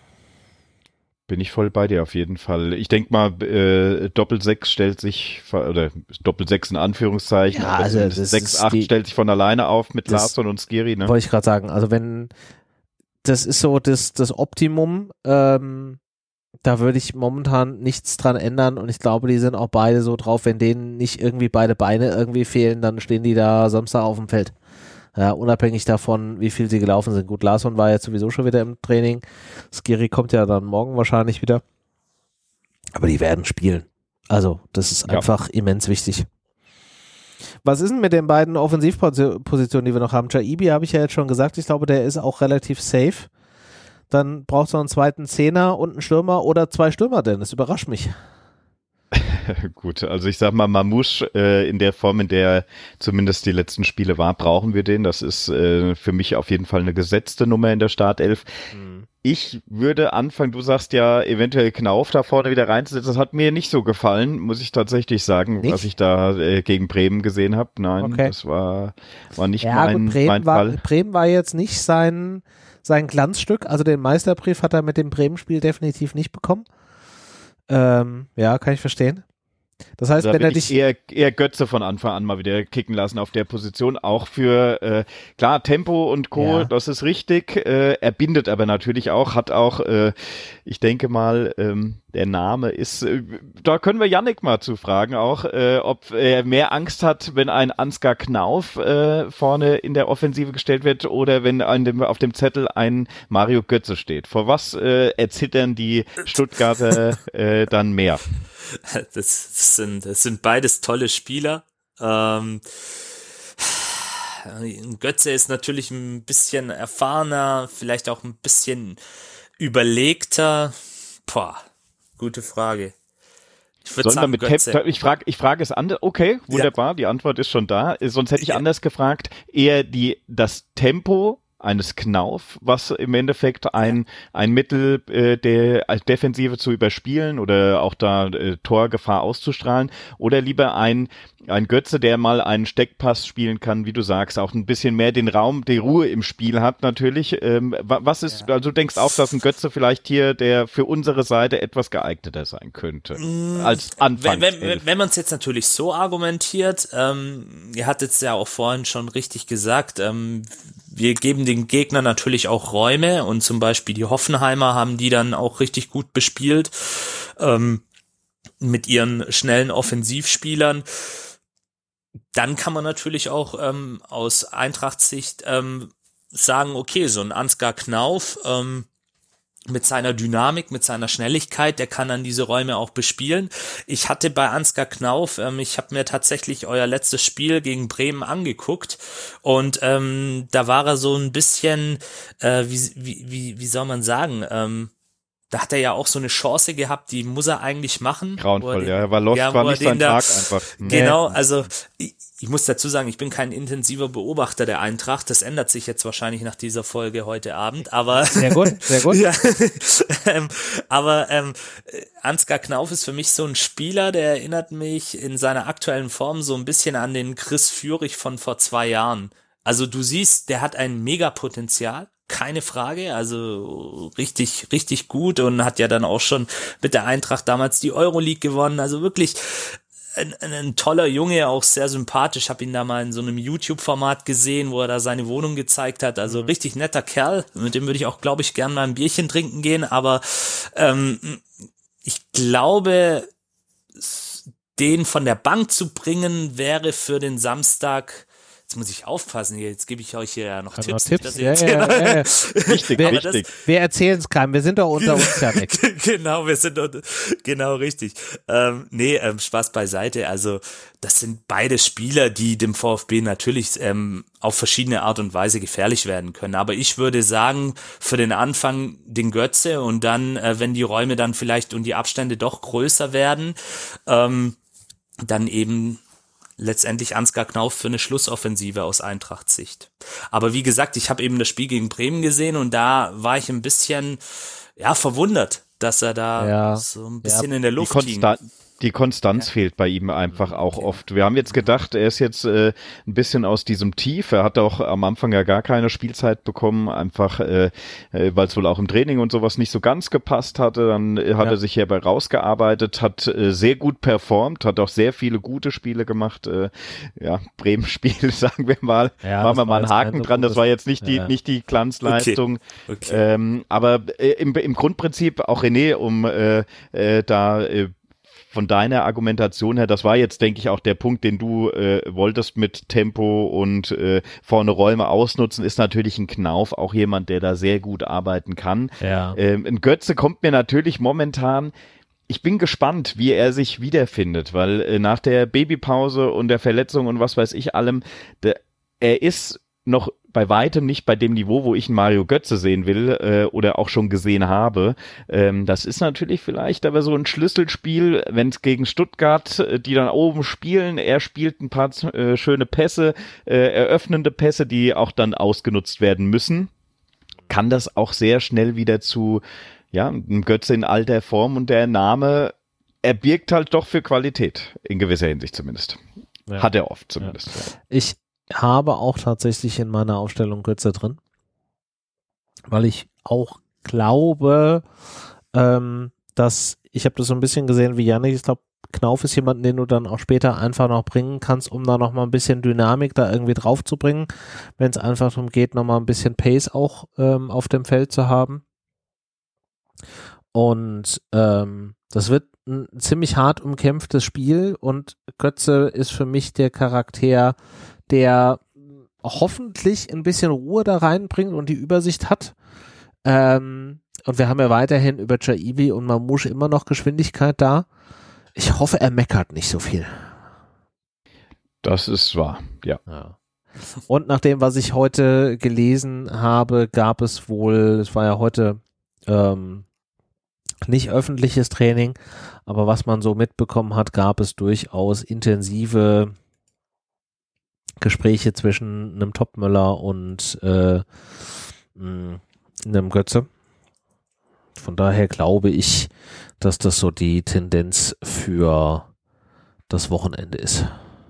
Bin ich voll bei dir auf jeden Fall. Ich denke mal, Doppel-6 stellt sich, oder Doppel-6 in Anführungszeichen, ja, also 6-8 stellt sich von alleine auf mit Larsson und Skiri, ne? Wollte ich gerade sagen, also das ist so das Optimum, da würde ich momentan nichts dran ändern und ich glaube, die sind auch beide so drauf, wenn denen nicht irgendwie beide Beine irgendwie fehlen, dann stehen die da Samstag auf dem Feld. Ja, unabhängig davon, wie viel sie gelaufen sind. Gut, Larsson war jetzt sowieso schon wieder im Training. Skiri kommt ja dann morgen wahrscheinlich wieder. Aber die werden spielen. Also, das ist einfach immens wichtig. Was ist denn mit den beiden Offensivpositionen, die wir noch haben? Chaibi habe ich ja jetzt schon gesagt. Ich glaube, der ist auch relativ safe. Dann braucht es noch einen zweiten Zehner und einen Stürmer oder zwei Stürmer, denn das überrascht mich. Gut, also ich sag mal, Mamouche in der Form, in der zumindest die letzten Spiele war, brauchen wir den. Das ist für mich auf jeden Fall eine gesetzte Nummer in der Startelf. Ich würde anfangen, du sagst ja, eventuell Knauf da vorne wieder reinzusetzen. Das hat mir nicht so gefallen, muss ich tatsächlich sagen, was ich da gegen Bremen gesehen habe. Nein, das war nicht mein Fall. Bremen war jetzt nicht sein Glanzstück. Also den Meisterbrief hat er mit dem Bremen-Spiel definitiv nicht bekommen. Kann ich verstehen. Das heißt, wenn er dich eher Götze von Anfang an mal wieder kicken lassen auf der Position, auch für klar Tempo und Co. Das ist richtig. Er bindet aber natürlich auch, hat auch, ich denke mal, der Name ist, da können wir Yannick mal zu fragen auch, ob er mehr Angst hat, wenn ein Ansgar Knauf vorne in der Offensive gestellt wird oder wenn auf dem Zettel ein Mario Götze steht. Vor was erzittern die Stuttgarter dann mehr? Das sind beides tolle Spieler. Götze ist natürlich ein bisschen erfahrener, vielleicht auch ein bisschen überlegter. Gute Frage. Ich würde sagen, Götze. Ich frage es anders. Okay, wunderbar, die Antwort ist schon da. Sonst hätte ich anders gefragt. Eher das Tempo eines Knauf, was im Endeffekt ein Mittel der Defensive zu überspielen oder auch da Torgefahr auszustrahlen, oder lieber ein Götze, der mal einen Steckpass spielen kann, wie du sagst, auch ein bisschen mehr den Raum, die Ruhe im Spiel hat natürlich. Was ist, also du denkst auch, dass ein Götze vielleicht hier der für unsere Seite etwas geeigneter sein könnte als Anfang. Wenn man es jetzt natürlich so argumentiert, ihr hattet es ja auch vorhin schon richtig gesagt, wir geben den Gegner natürlich auch Räume, und zum Beispiel die Hoffenheimer haben die dann auch richtig gut bespielt, mit ihren schnellen Offensivspielern. Dann kann man natürlich auch aus Eintracht-Sicht sagen, okay, so ein Ansgar Knauf mit seiner Dynamik, mit seiner Schnelligkeit, der kann dann diese Räume auch bespielen. Ich hatte bei Ansgar Knauf, ich habe mir tatsächlich euer letztes Spiel gegen Bremen angeguckt, und da war er so ein bisschen, wie soll man sagen, da hat er ja auch so eine Chance gehabt, die muss er eigentlich machen. Grauenvoll, er war lost, war nicht sein Tag einfach. Genau, also ich muss dazu sagen, ich bin kein intensiver Beobachter der Eintracht. Das ändert sich jetzt wahrscheinlich nach dieser Folge heute Abend, aber sehr gut. Ja. Aber Ansgar Knauf ist für mich so ein Spieler, der erinnert mich in seiner aktuellen Form so ein bisschen an den Chris Führig von vor 2 Jahren. Also du siehst, der hat ein Megapotenzial. Keine Frage, also richtig, richtig gut, und hat ja dann auch schon mit der Eintracht damals die Euroleague gewonnen. Also wirklich ein toller Junge, auch sehr sympathisch. Ich habe ihn da mal in so einem YouTube-Format gesehen, wo er da seine Wohnung gezeigt hat. Also richtig netter Kerl, mit dem würde ich auch, glaube ich, gern mal ein Bierchen trinken gehen. Aber ich glaube, den von der Bank zu bringen, wäre für den Samstag... Jetzt muss ich aufpassen hier, jetzt gebe ich euch hier ja noch Tipps. Ja. Wichtig. Wir erzählen es keinem, wir sind doch unter uns ja weg. Genau, genau richtig. Spaß beiseite. Also das sind beide Spieler, die dem VfB natürlich auf verschiedene Art und Weise gefährlich werden können. Aber ich würde sagen, für den Anfang den Götze, und dann, wenn die Räume dann vielleicht und die Abstände doch größer werden, dann eben letztendlich Ansgar Knauf für eine Schlussoffensive aus Eintracht-Sicht. Aber wie gesagt, ich habe eben das Spiel gegen Bremen gesehen, und da war ich ein bisschen verwundert, dass er da so ein bisschen in der Luft hing. Die Konstanz fehlt bei ihm einfach auch oft. Wir haben jetzt gedacht, er ist jetzt ein bisschen aus diesem Tief. Er hat auch am Anfang ja gar keine Spielzeit bekommen, einfach weil es wohl auch im Training und sowas nicht so ganz gepasst hatte. Dann hat er sich hierbei rausgearbeitet, hat sehr gut performt, hat auch sehr viele gute Spiele gemacht. Bremen-Spiel, sagen wir mal. Machen wir mal einen Haken dran. Das war jetzt nicht die Glanzleistung. Okay. Aber im Grundprinzip auch René, um von deiner Argumentation her, das war jetzt, denke ich, auch der Punkt, den du wolltest mit Tempo und vorne Räume ausnutzen, ist natürlich ein Knauf, auch jemand, der da sehr gut arbeiten kann. Ja. Ein Götze kommt mir natürlich momentan, ich bin gespannt, wie er sich wiederfindet, weil nach der Babypause und der Verletzung und was weiß ich allem, er ist noch bei weitem nicht bei dem Niveau, wo ich einen Mario Götze sehen will oder auch schon gesehen habe. Das ist natürlich vielleicht aber so ein Schlüsselspiel, wenn es gegen Stuttgart, die dann oben spielen, er spielt ein paar schöne Pässe, eröffnende Pässe, die auch dann ausgenutzt werden müssen, kann das auch sehr schnell wieder zu einem Götze in alter Form, und der Name, er birgt halt doch für Qualität, in gewisser Hinsicht zumindest. Ja. Hat er oft zumindest. Ja. Ich habe auch tatsächlich in meiner Aufstellung Götze drin, weil ich auch glaube, dass, ich habe das so ein bisschen gesehen wie Jannik, ich glaube, Knauf ist jemand, den du dann auch später einfach noch bringen kannst, um da noch mal ein bisschen Dynamik da irgendwie drauf zu bringen, wenn es einfach darum geht, noch mal ein bisschen Pace auch auf dem Feld zu haben. Und das wird ein ziemlich hart umkämpftes Spiel, und Götze ist für mich der Charakter, der hoffentlich ein bisschen Ruhe da reinbringt und die Übersicht hat. Und wir haben ja weiterhin über Chaibi und Mamouche immer noch Geschwindigkeit da. Ich hoffe, er meckert nicht so viel. Das ist wahr, ja. Und nach dem, was ich heute gelesen habe, gab es wohl, es war ja heute nicht öffentliches Training, aber was man so mitbekommen hat, gab es durchaus intensive Gespräche zwischen einem Topmöller und einem Götze. Von daher glaube ich, dass das so die Tendenz für das Wochenende ist.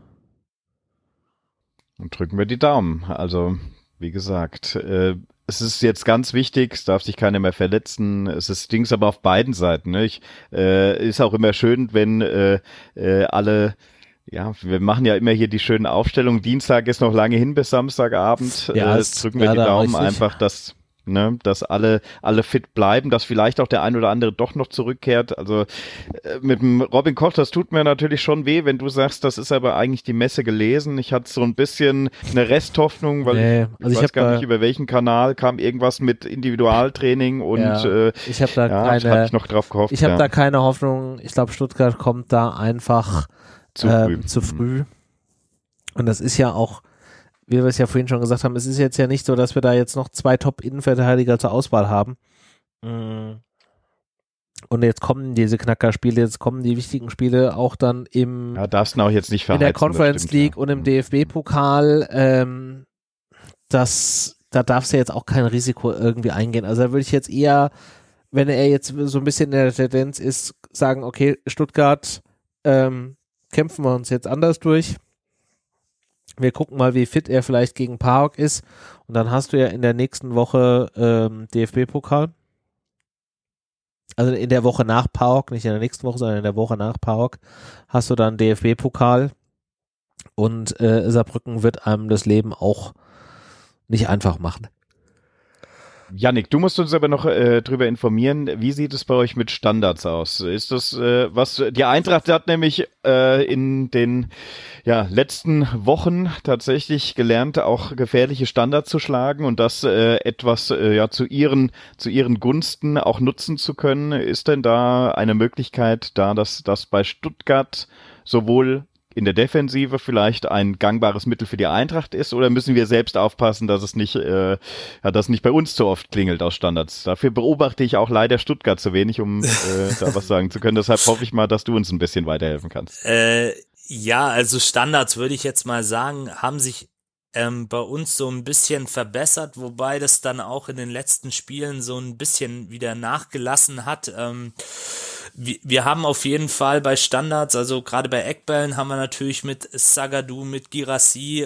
Und drücken wir die Daumen. Also, wie gesagt, es ist jetzt ganz wichtig, es darf sich keiner mehr verletzen. Es ist Dings aber auf beiden Seiten. Ne? Ist auch immer schön, wenn alle, ja, wir machen ja immer hier die schönen Aufstellungen. Dienstag ist noch lange hin bis Samstagabend. Ja, drücken wir die Daumen einfach, dass alle fit bleiben, dass vielleicht auch der ein oder andere doch noch zurückkehrt. Also mit dem Robin Koch, das tut mir natürlich schon weh, wenn du sagst, das ist aber eigentlich die Messe gelesen. Ich hatte so ein bisschen eine Resthoffnung, weil ich weiß gar nicht, über welchen Kanal kam irgendwas mit Individualtraining und ich habe da hatte ich noch drauf gehofft. Ich habe da keine Hoffnung. Ich glaube, Stuttgart kommt da einfach zu früh. Und das ist ja auch, wie wir es ja vorhin schon gesagt haben, es ist jetzt ja nicht so, dass wir da jetzt noch 2 Top-Innenverteidiger zur Auswahl haben. Und jetzt kommen diese Knackerspiele, jetzt kommen die wichtigen Spiele auch dann darfst du auch jetzt nicht verheizen, in der Conference League und im DFB-Pokal. Da darfst du jetzt auch kein Risiko irgendwie eingehen. Also da würde ich jetzt eher, wenn er jetzt so ein bisschen in der Tendenz ist, sagen, okay, Stuttgart, kämpfen wir uns jetzt anders durch. Wir gucken mal, wie fit er vielleicht gegen PAOK ist. Und dann hast du ja in der nächsten Woche DFB-Pokal. Also in der Woche nach PAOK, nicht in der nächsten Woche, sondern in der Woche nach PAOK hast du dann DFB-Pokal. Und Saarbrücken wird einem das Leben auch nicht einfach machen. Jannik, du musst uns aber noch drüber informieren, wie sieht es bei euch mit Standards aus? Ist das, was die Eintracht hat nämlich in den letzten Wochen tatsächlich gelernt, auch gefährliche Standards zu schlagen und das etwas zu ihren Gunsten auch nutzen zu können. Ist denn da eine Möglichkeit da, dass das bei Stuttgart sowohl in der Defensive vielleicht ein gangbares Mittel für die Eintracht ist, oder müssen wir selbst aufpassen, dass es nicht, dass nicht bei uns so oft klingelt aus Standards? Dafür beobachte ich auch leider Stuttgart zu wenig, um da was sagen zu können. Deshalb hoffe ich mal, dass du uns ein bisschen weiterhelfen kannst. Also Standards würde ich jetzt mal sagen, haben sich bei uns so ein bisschen verbessert, wobei das dann auch in den letzten Spielen so ein bisschen wieder nachgelassen hat. Wir haben auf jeden Fall bei Standards, also gerade bei Eckbällen haben wir natürlich mit Zagadou, mit Guirassy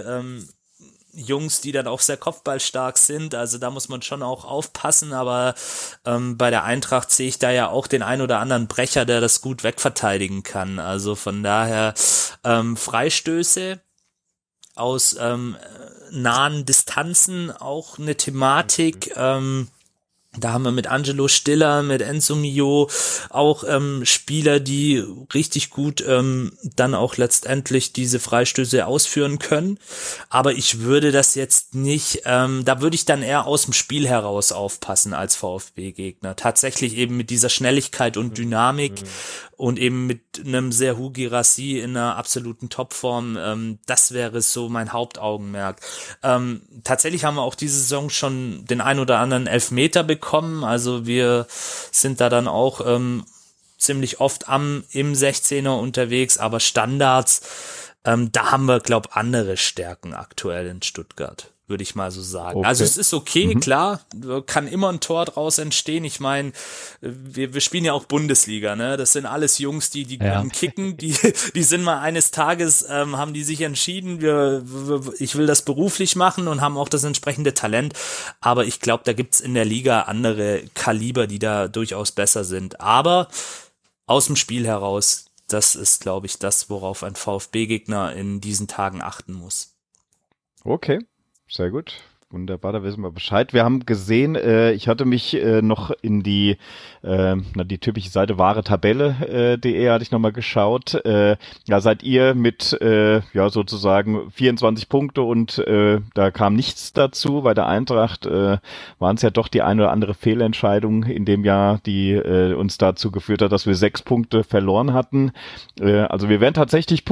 Jungs, die dann auch sehr kopfballstark sind, also da muss man schon auch aufpassen, aber bei der Eintracht sehe ich da ja auch den ein oder anderen Brecher, der das gut wegverteidigen kann, also von daher Freistöße aus nahen Distanzen auch eine Thematik. Da haben wir mit Angelo Stiller, mit Enzo Mio auch Spieler, die richtig gut dann auch letztendlich diese Freistöße ausführen können. Aber ich würde das jetzt nicht, da würde ich dann eher aus dem Spiel heraus aufpassen als VfB-Gegner. Tatsächlich eben mit dieser Schnelligkeit und Dynamik und eben mit einem Serhou Guirassy in einer absoluten Topform. Das wäre so mein Hauptaugenmerk. Tatsächlich haben wir auch diese Saison schon den ein oder anderen Elfmeter bekommen. Also wir sind da dann auch ziemlich oft im 16er unterwegs, aber Standards, da haben wir, glaube ich, andere Stärken aktuell in Stuttgart, würde ich mal so sagen. Okay. Also es ist okay, klar, kann immer ein Tor draus entstehen. Ich meine, wir spielen ja auch Bundesliga, ne? Das sind alles Jungs, die können kicken, die sind mal eines Tages, haben die sich entschieden, ich will das beruflich machen und haben auch das entsprechende Talent. Aber ich glaube, da gibt's in der Liga andere Kaliber, die da durchaus besser sind. Aber aus dem Spiel heraus, das ist, glaube ich, das, worauf ein VfB-Gegner in diesen Tagen achten muss. Okay. Sehr gut. Wunderbar, da wissen wir Bescheid. Wir haben gesehen, ich hatte mich noch in die typische Seite wahre Tabelle.de hatte ich nochmal geschaut. Seid ihr mit sozusagen 24 Punkte und da kam nichts dazu. Bei der Eintracht waren es ja doch die eine oder andere Fehlentscheidung in dem Jahr, die uns dazu geführt hat, dass wir 6 Punkte verloren hatten. Also wir wären tatsächlich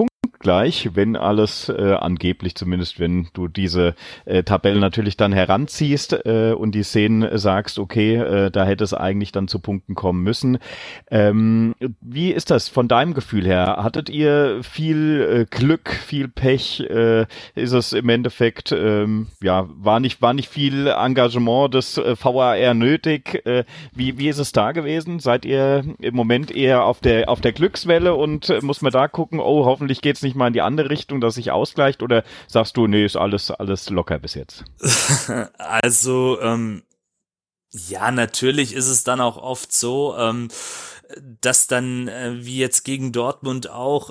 punktgleich, wenn alles angeblich, zumindest wenn du diese Tabelle natürlich dann heranziehst und die Szenen sagst, okay, da hätte es eigentlich dann zu Punkten kommen müssen. Wie ist das von deinem Gefühl her? Hattet ihr viel Glück, viel Pech? Ist es im Endeffekt, war nicht viel Engagement des VAR nötig? Wie ist es da gewesen? Seid ihr im Moment eher auf der Glückswelle und muss man da gucken, oh, hoffentlich geht's nicht mal in die andere Richtung, dass sich ausgleicht, oder sagst du, nee, ist alles locker bis jetzt? Also, ja, natürlich ist es dann auch oft so, dass dann, wie jetzt gegen Dortmund auch,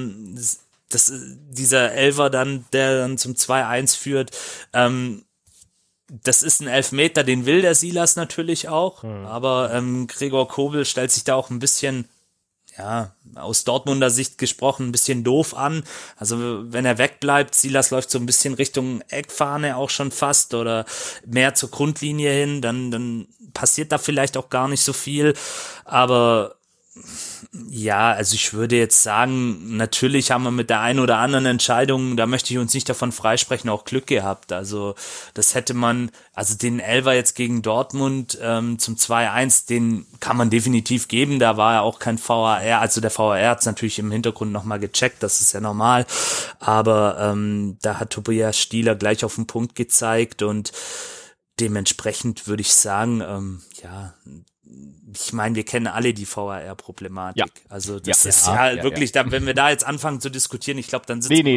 dieser Elfer dann, der dann zum 2-1 führt, das ist ein Elfmeter, den will der Silas natürlich auch, aber Gregor Kobel stellt sich da auch ein bisschen, ja, aus Dortmunder Sicht gesprochen, ein bisschen doof an. Also wenn er wegbleibt, Silas läuft so ein bisschen Richtung Eckfahne auch schon fast oder mehr zur Grundlinie hin, dann passiert da vielleicht auch gar nicht so viel. Aber ja, also ich würde jetzt sagen, natürlich haben wir mit der einen oder anderen Entscheidung, da möchte ich uns nicht davon freisprechen, auch Glück gehabt. Also das hätte man, also den Elfer jetzt gegen Dortmund zum 2-1, den kann man definitiv geben, da war ja auch kein VAR, also der VAR hat es natürlich im Hintergrund nochmal gecheckt, das ist ja normal, aber da hat Tobias Stieler gleich auf den Punkt gezeigt und dementsprechend würde ich sagen, ich meine, wir kennen alle die VAR-Problematik. Ja. Also das ist wirklich, da, wenn wir da jetzt anfangen zu diskutieren, ich glaube, dann sitzen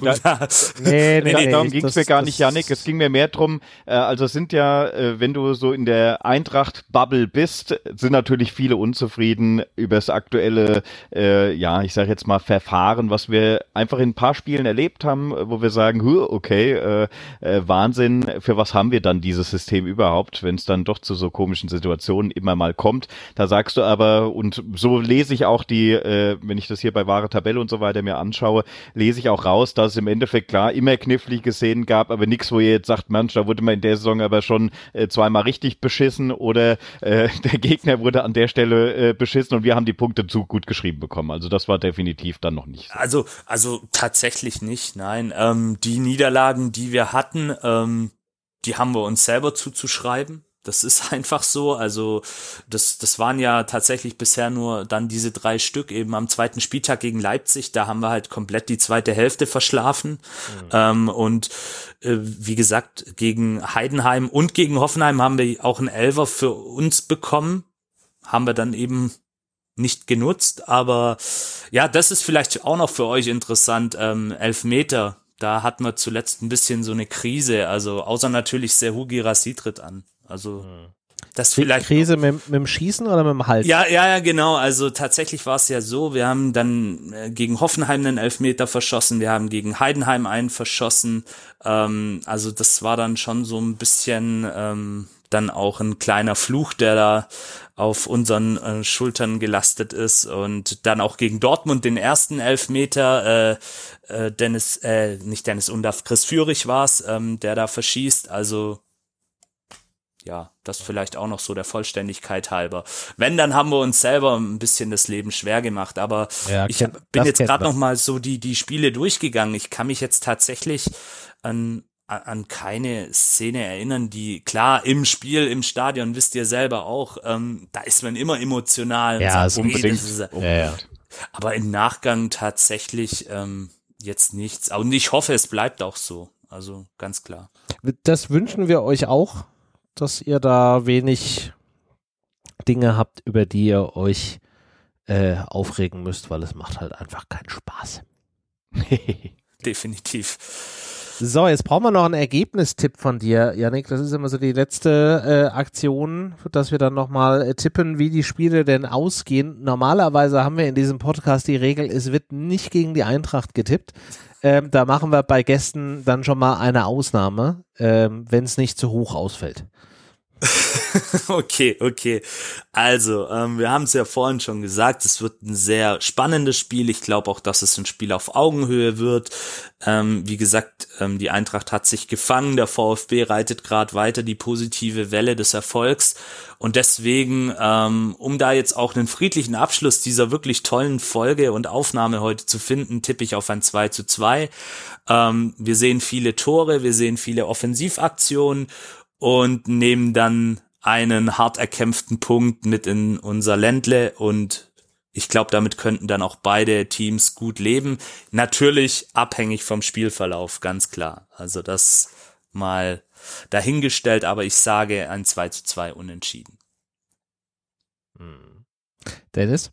darum ging es mir gar nicht, Yannick. Es ging mir mehr drum, also es sind ja, wenn du so in der Eintracht-Bubble bist, sind natürlich viele unzufrieden über das aktuelle, ich sage jetzt mal Verfahren, was wir einfach in ein paar Spielen erlebt haben, wo wir sagen, okay, Wahnsinn, für was haben wir dann dieses System überhaupt, wenn es dann doch zu so komischen Situationen immer mal kommt. Da sagst du aber, und so lese ich auch die, wenn ich das hier bei wahre Tabelle und so weiter mir anschaue, lese ich auch raus, dass es im Endeffekt klar immer knifflige Szenen gab, aber nichts, wo ihr jetzt sagt, Mensch, da wurde man in der Saison aber schon zweimal richtig beschissen oder der Gegner wurde an der Stelle beschissen und wir haben die Punkte zu gut geschrieben bekommen. Also das war definitiv dann noch nicht so. Also tatsächlich nicht, nein. Die Niederlagen, die wir hatten, die haben wir uns selber zuzuschreiben. Das ist einfach so, also das waren ja tatsächlich bisher nur dann diese 3 Stück, eben am 2. Spieltag gegen Leipzig, da haben wir halt komplett die zweite Hälfte verschlafen und wie gesagt, gegen Heidenheim und gegen Hoffenheim haben wir auch einen Elfer für uns bekommen, haben wir dann eben nicht genutzt, aber ja, das ist vielleicht auch noch für euch interessant, Elfmeter, da hatten wir zuletzt ein bisschen so eine Krise, also außer natürlich Serhou Guirassy tritt an. Also das vielleicht Krise mit dem Schießen oder mit dem Hals? Ja, genau. Also tatsächlich war es ja so, wir haben dann gegen Hoffenheim einen Elfmeter verschossen, wir haben gegen Heidenheim einen verschossen. Also das war dann schon so ein bisschen dann auch ein kleiner Fluch, der da auf unseren Schultern gelastet ist. Und dann auch gegen Dortmund den ersten Elfmeter, Chris Führig war es, der da verschießt. Also ja, das vielleicht auch noch so der Vollständigkeit halber. Wenn, dann haben wir uns selber ein bisschen das Leben schwer gemacht, aber ich bin jetzt gerade noch mal so die Spiele durchgegangen. Ich kann mich jetzt tatsächlich an keine Szene erinnern, die, klar, im Spiel, im Stadion, wisst ihr selber auch, da ist man immer emotional. Ja, sagt, unbedingt. Aber im Nachgang tatsächlich jetzt nichts. Und ich hoffe, es bleibt auch so. Also ganz klar. Das wünschen wir euch auch, dass ihr da wenig Dinge habt, über die ihr euch aufregen müsst, weil es macht halt einfach keinen Spaß. Definitiv. So, jetzt brauchen wir noch einen Ergebnistipp von dir, Yannick. Das ist immer so die letzte Aktion, dass wir dann nochmal tippen, wie die Spiele denn ausgehen. Normalerweise haben wir in diesem Podcast die Regel, es wird nicht gegen die Eintracht getippt. Da machen wir bei Gästen dann schon mal eine Ausnahme, wenn es nicht zu hoch ausfällt. Okay. Also, wir haben es ja vorhin schon gesagt, es wird ein sehr spannendes Spiel. Ich glaube auch, dass es ein Spiel auf Augenhöhe wird. Wie gesagt, die Eintracht hat sich gefangen, der VfB reitet gerade weiter die positive Welle des Erfolgs. Und deswegen, um da jetzt auch einen friedlichen Abschluss dieser wirklich tollen Folge und Aufnahme heute zu finden, tippe ich auf ein 2:2. Wir sehen viele Tore, wir sehen viele Offensivaktionen und nehmen dann einen hart erkämpften Punkt mit in unser Ländle und ich glaube, damit könnten dann auch beide Teams gut leben. Natürlich abhängig vom Spielverlauf, ganz klar. Also das mal dahingestellt, aber ich sage ein 2:2 unentschieden. Dennis?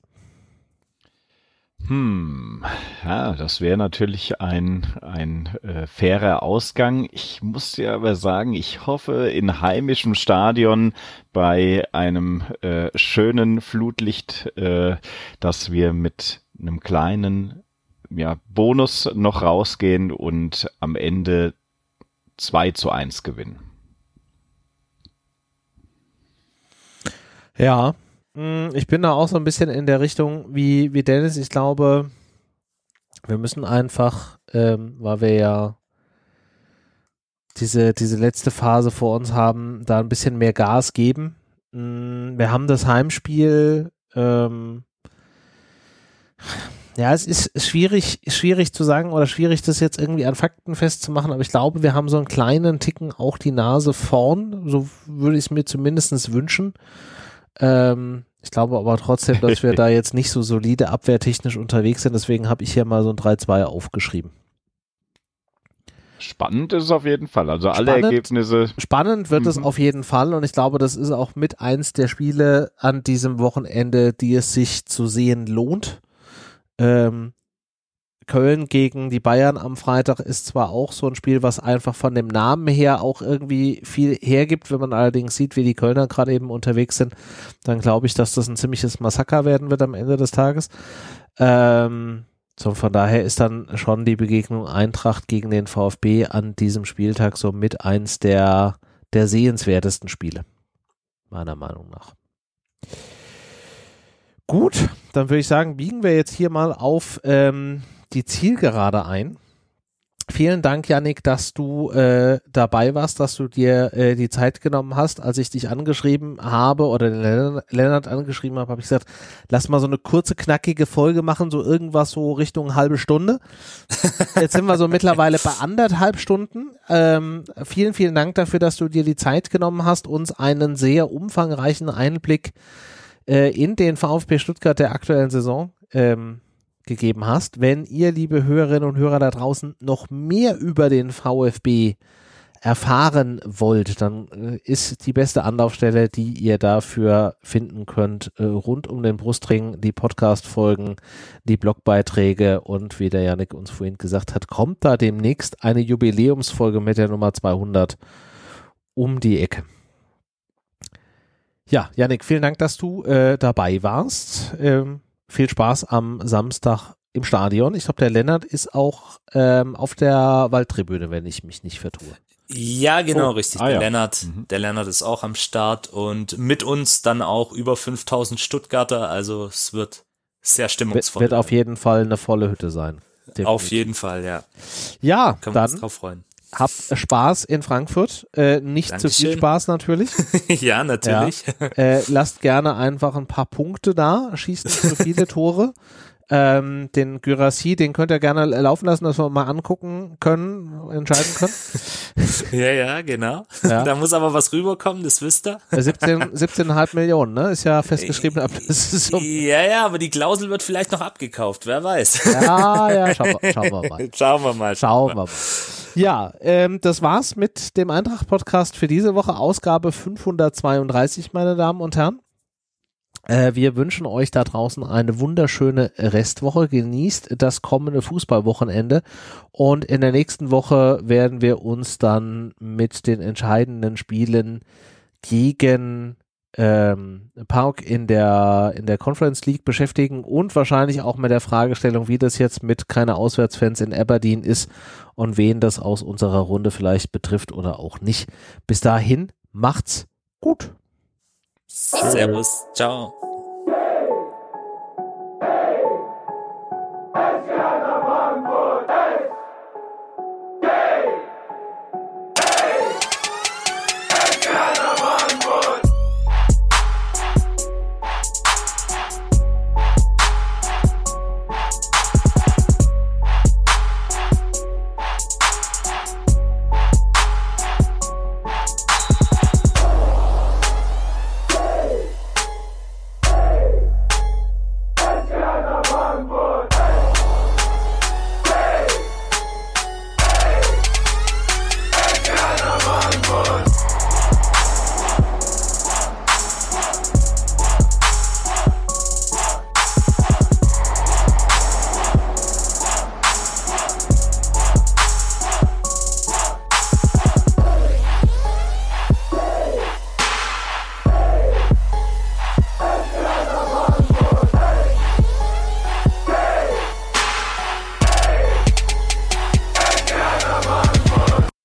Ja, das wäre natürlich ein fairer Ausgang. Ich muss dir aber sagen, ich hoffe in heimischem Stadion bei einem schönen Flutlicht, dass wir mit einem kleinen Bonus noch rausgehen und am Ende 2:1 gewinnen. Ja, ich bin da auch so ein bisschen in der Richtung wie Dennis. Ich glaube, wir müssen einfach, weil wir ja diese letzte Phase vor uns haben, da ein bisschen mehr Gas geben. Wir haben das Heimspiel, es ist schwierig zu sagen oder schwierig, das jetzt irgendwie an Fakten festzumachen, aber ich glaube, wir haben so einen kleinen Ticken auch die Nase vorn, so würde ich es mir zumindest wünschen. Ich glaube aber trotzdem, dass wir da jetzt nicht so solide abwehrtechnisch unterwegs sind, deswegen habe ich hier mal so ein 3:2 aufgeschrieben. Spannend ist es auf jeden Fall, also alle Ergebnisse. Spannend wird es auf jeden Fall und ich glaube, das ist auch mit eins der Spiele an diesem Wochenende, die es sich zu sehen lohnt. Köln gegen die Bayern am Freitag ist zwar auch so ein Spiel, was einfach von dem Namen her auch irgendwie viel hergibt. Wenn man allerdings sieht, wie die Kölner gerade eben unterwegs sind, dann glaube ich, dass das ein ziemliches Massaker werden wird am Ende des Tages. So von daher ist dann schon die Begegnung Eintracht gegen den VfB an diesem Spieltag so mit eins der sehenswertesten Spiele, meiner Meinung nach. Gut, dann würde ich sagen, biegen wir jetzt hier mal auf die Zielgerade ein. Vielen Dank, Yannick, dass du dabei warst, dass du dir die Zeit genommen hast. Als ich dich angeschrieben habe oder den Lennart angeschrieben habe, habe ich gesagt, lass mal so eine kurze, knackige Folge machen, so irgendwas so Richtung halbe Stunde. Jetzt sind wir so mittlerweile bei 1,5 Stunden. Vielen, vielen Dank dafür, dass du dir die Zeit genommen hast, uns einen sehr umfangreichen Einblick in den VfB Stuttgart der aktuellen Saison gegeben hast. Wenn ihr, liebe Hörerinnen und Hörer da draußen, noch mehr über den VfB erfahren wollt, dann ist die beste Anlaufstelle, die ihr dafür finden könnt, rund um den Brustring, die Podcast-Folgen, die Blogbeiträge und wie der Yannick uns vorhin gesagt hat, kommt da demnächst eine Jubiläumsfolge mit der Nummer 200 um die Ecke. Ja, Yannick, vielen Dank, dass du dabei warst. Viel Spaß am Samstag im Stadion. Ich glaube, der Lennart ist auch auf der Waldtribüne, wenn ich mich nicht vertue. Ja, genau, richtig. Der Lennart ist auch am Start und mit uns dann auch über 5000 Stuttgarter. Also es wird sehr stimmungsvoll. Wird auf jeden Fall eine volle Hütte sein. Definitiv. Auf jeden Fall, ja. Ja, können dann wir uns drauf freuen. Habt Spaß in Frankfurt. Nicht Dankeschön. zu viel Spaß natürlich. Ja, natürlich. Ja. Lasst gerne einfach ein paar Punkte da. Schießt nicht so viele Tore. Den Guirassy, den könnt ihr gerne laufen lassen, dass wir mal angucken können, entscheiden können. Ja, genau. Ja. Da muss aber was rüberkommen, das wisst ihr. 17,5 Millionen, ne? Ist ja festgeschrieben. Ja, aber die Klausel wird vielleicht noch abgekauft, wer weiß. Ja, schauen wir mal. Schauen wir mal. Ja, das war's mit dem Eintracht-Podcast für diese Woche, Ausgabe 532, meine Damen und Herren. Wir wünschen euch da draußen eine wunderschöne Restwoche. Genießt das kommende Fußballwochenende und in der nächsten Woche werden wir uns dann mit den entscheidenden Spielen gegen PAOK in der Conference League beschäftigen und wahrscheinlich auch mit der Fragestellung, wie das jetzt mit keine Auswärtsfans in Aberdeen ist und wen das aus unserer Runde vielleicht betrifft oder auch nicht. Bis dahin, macht's gut. gut. Servus, ciao.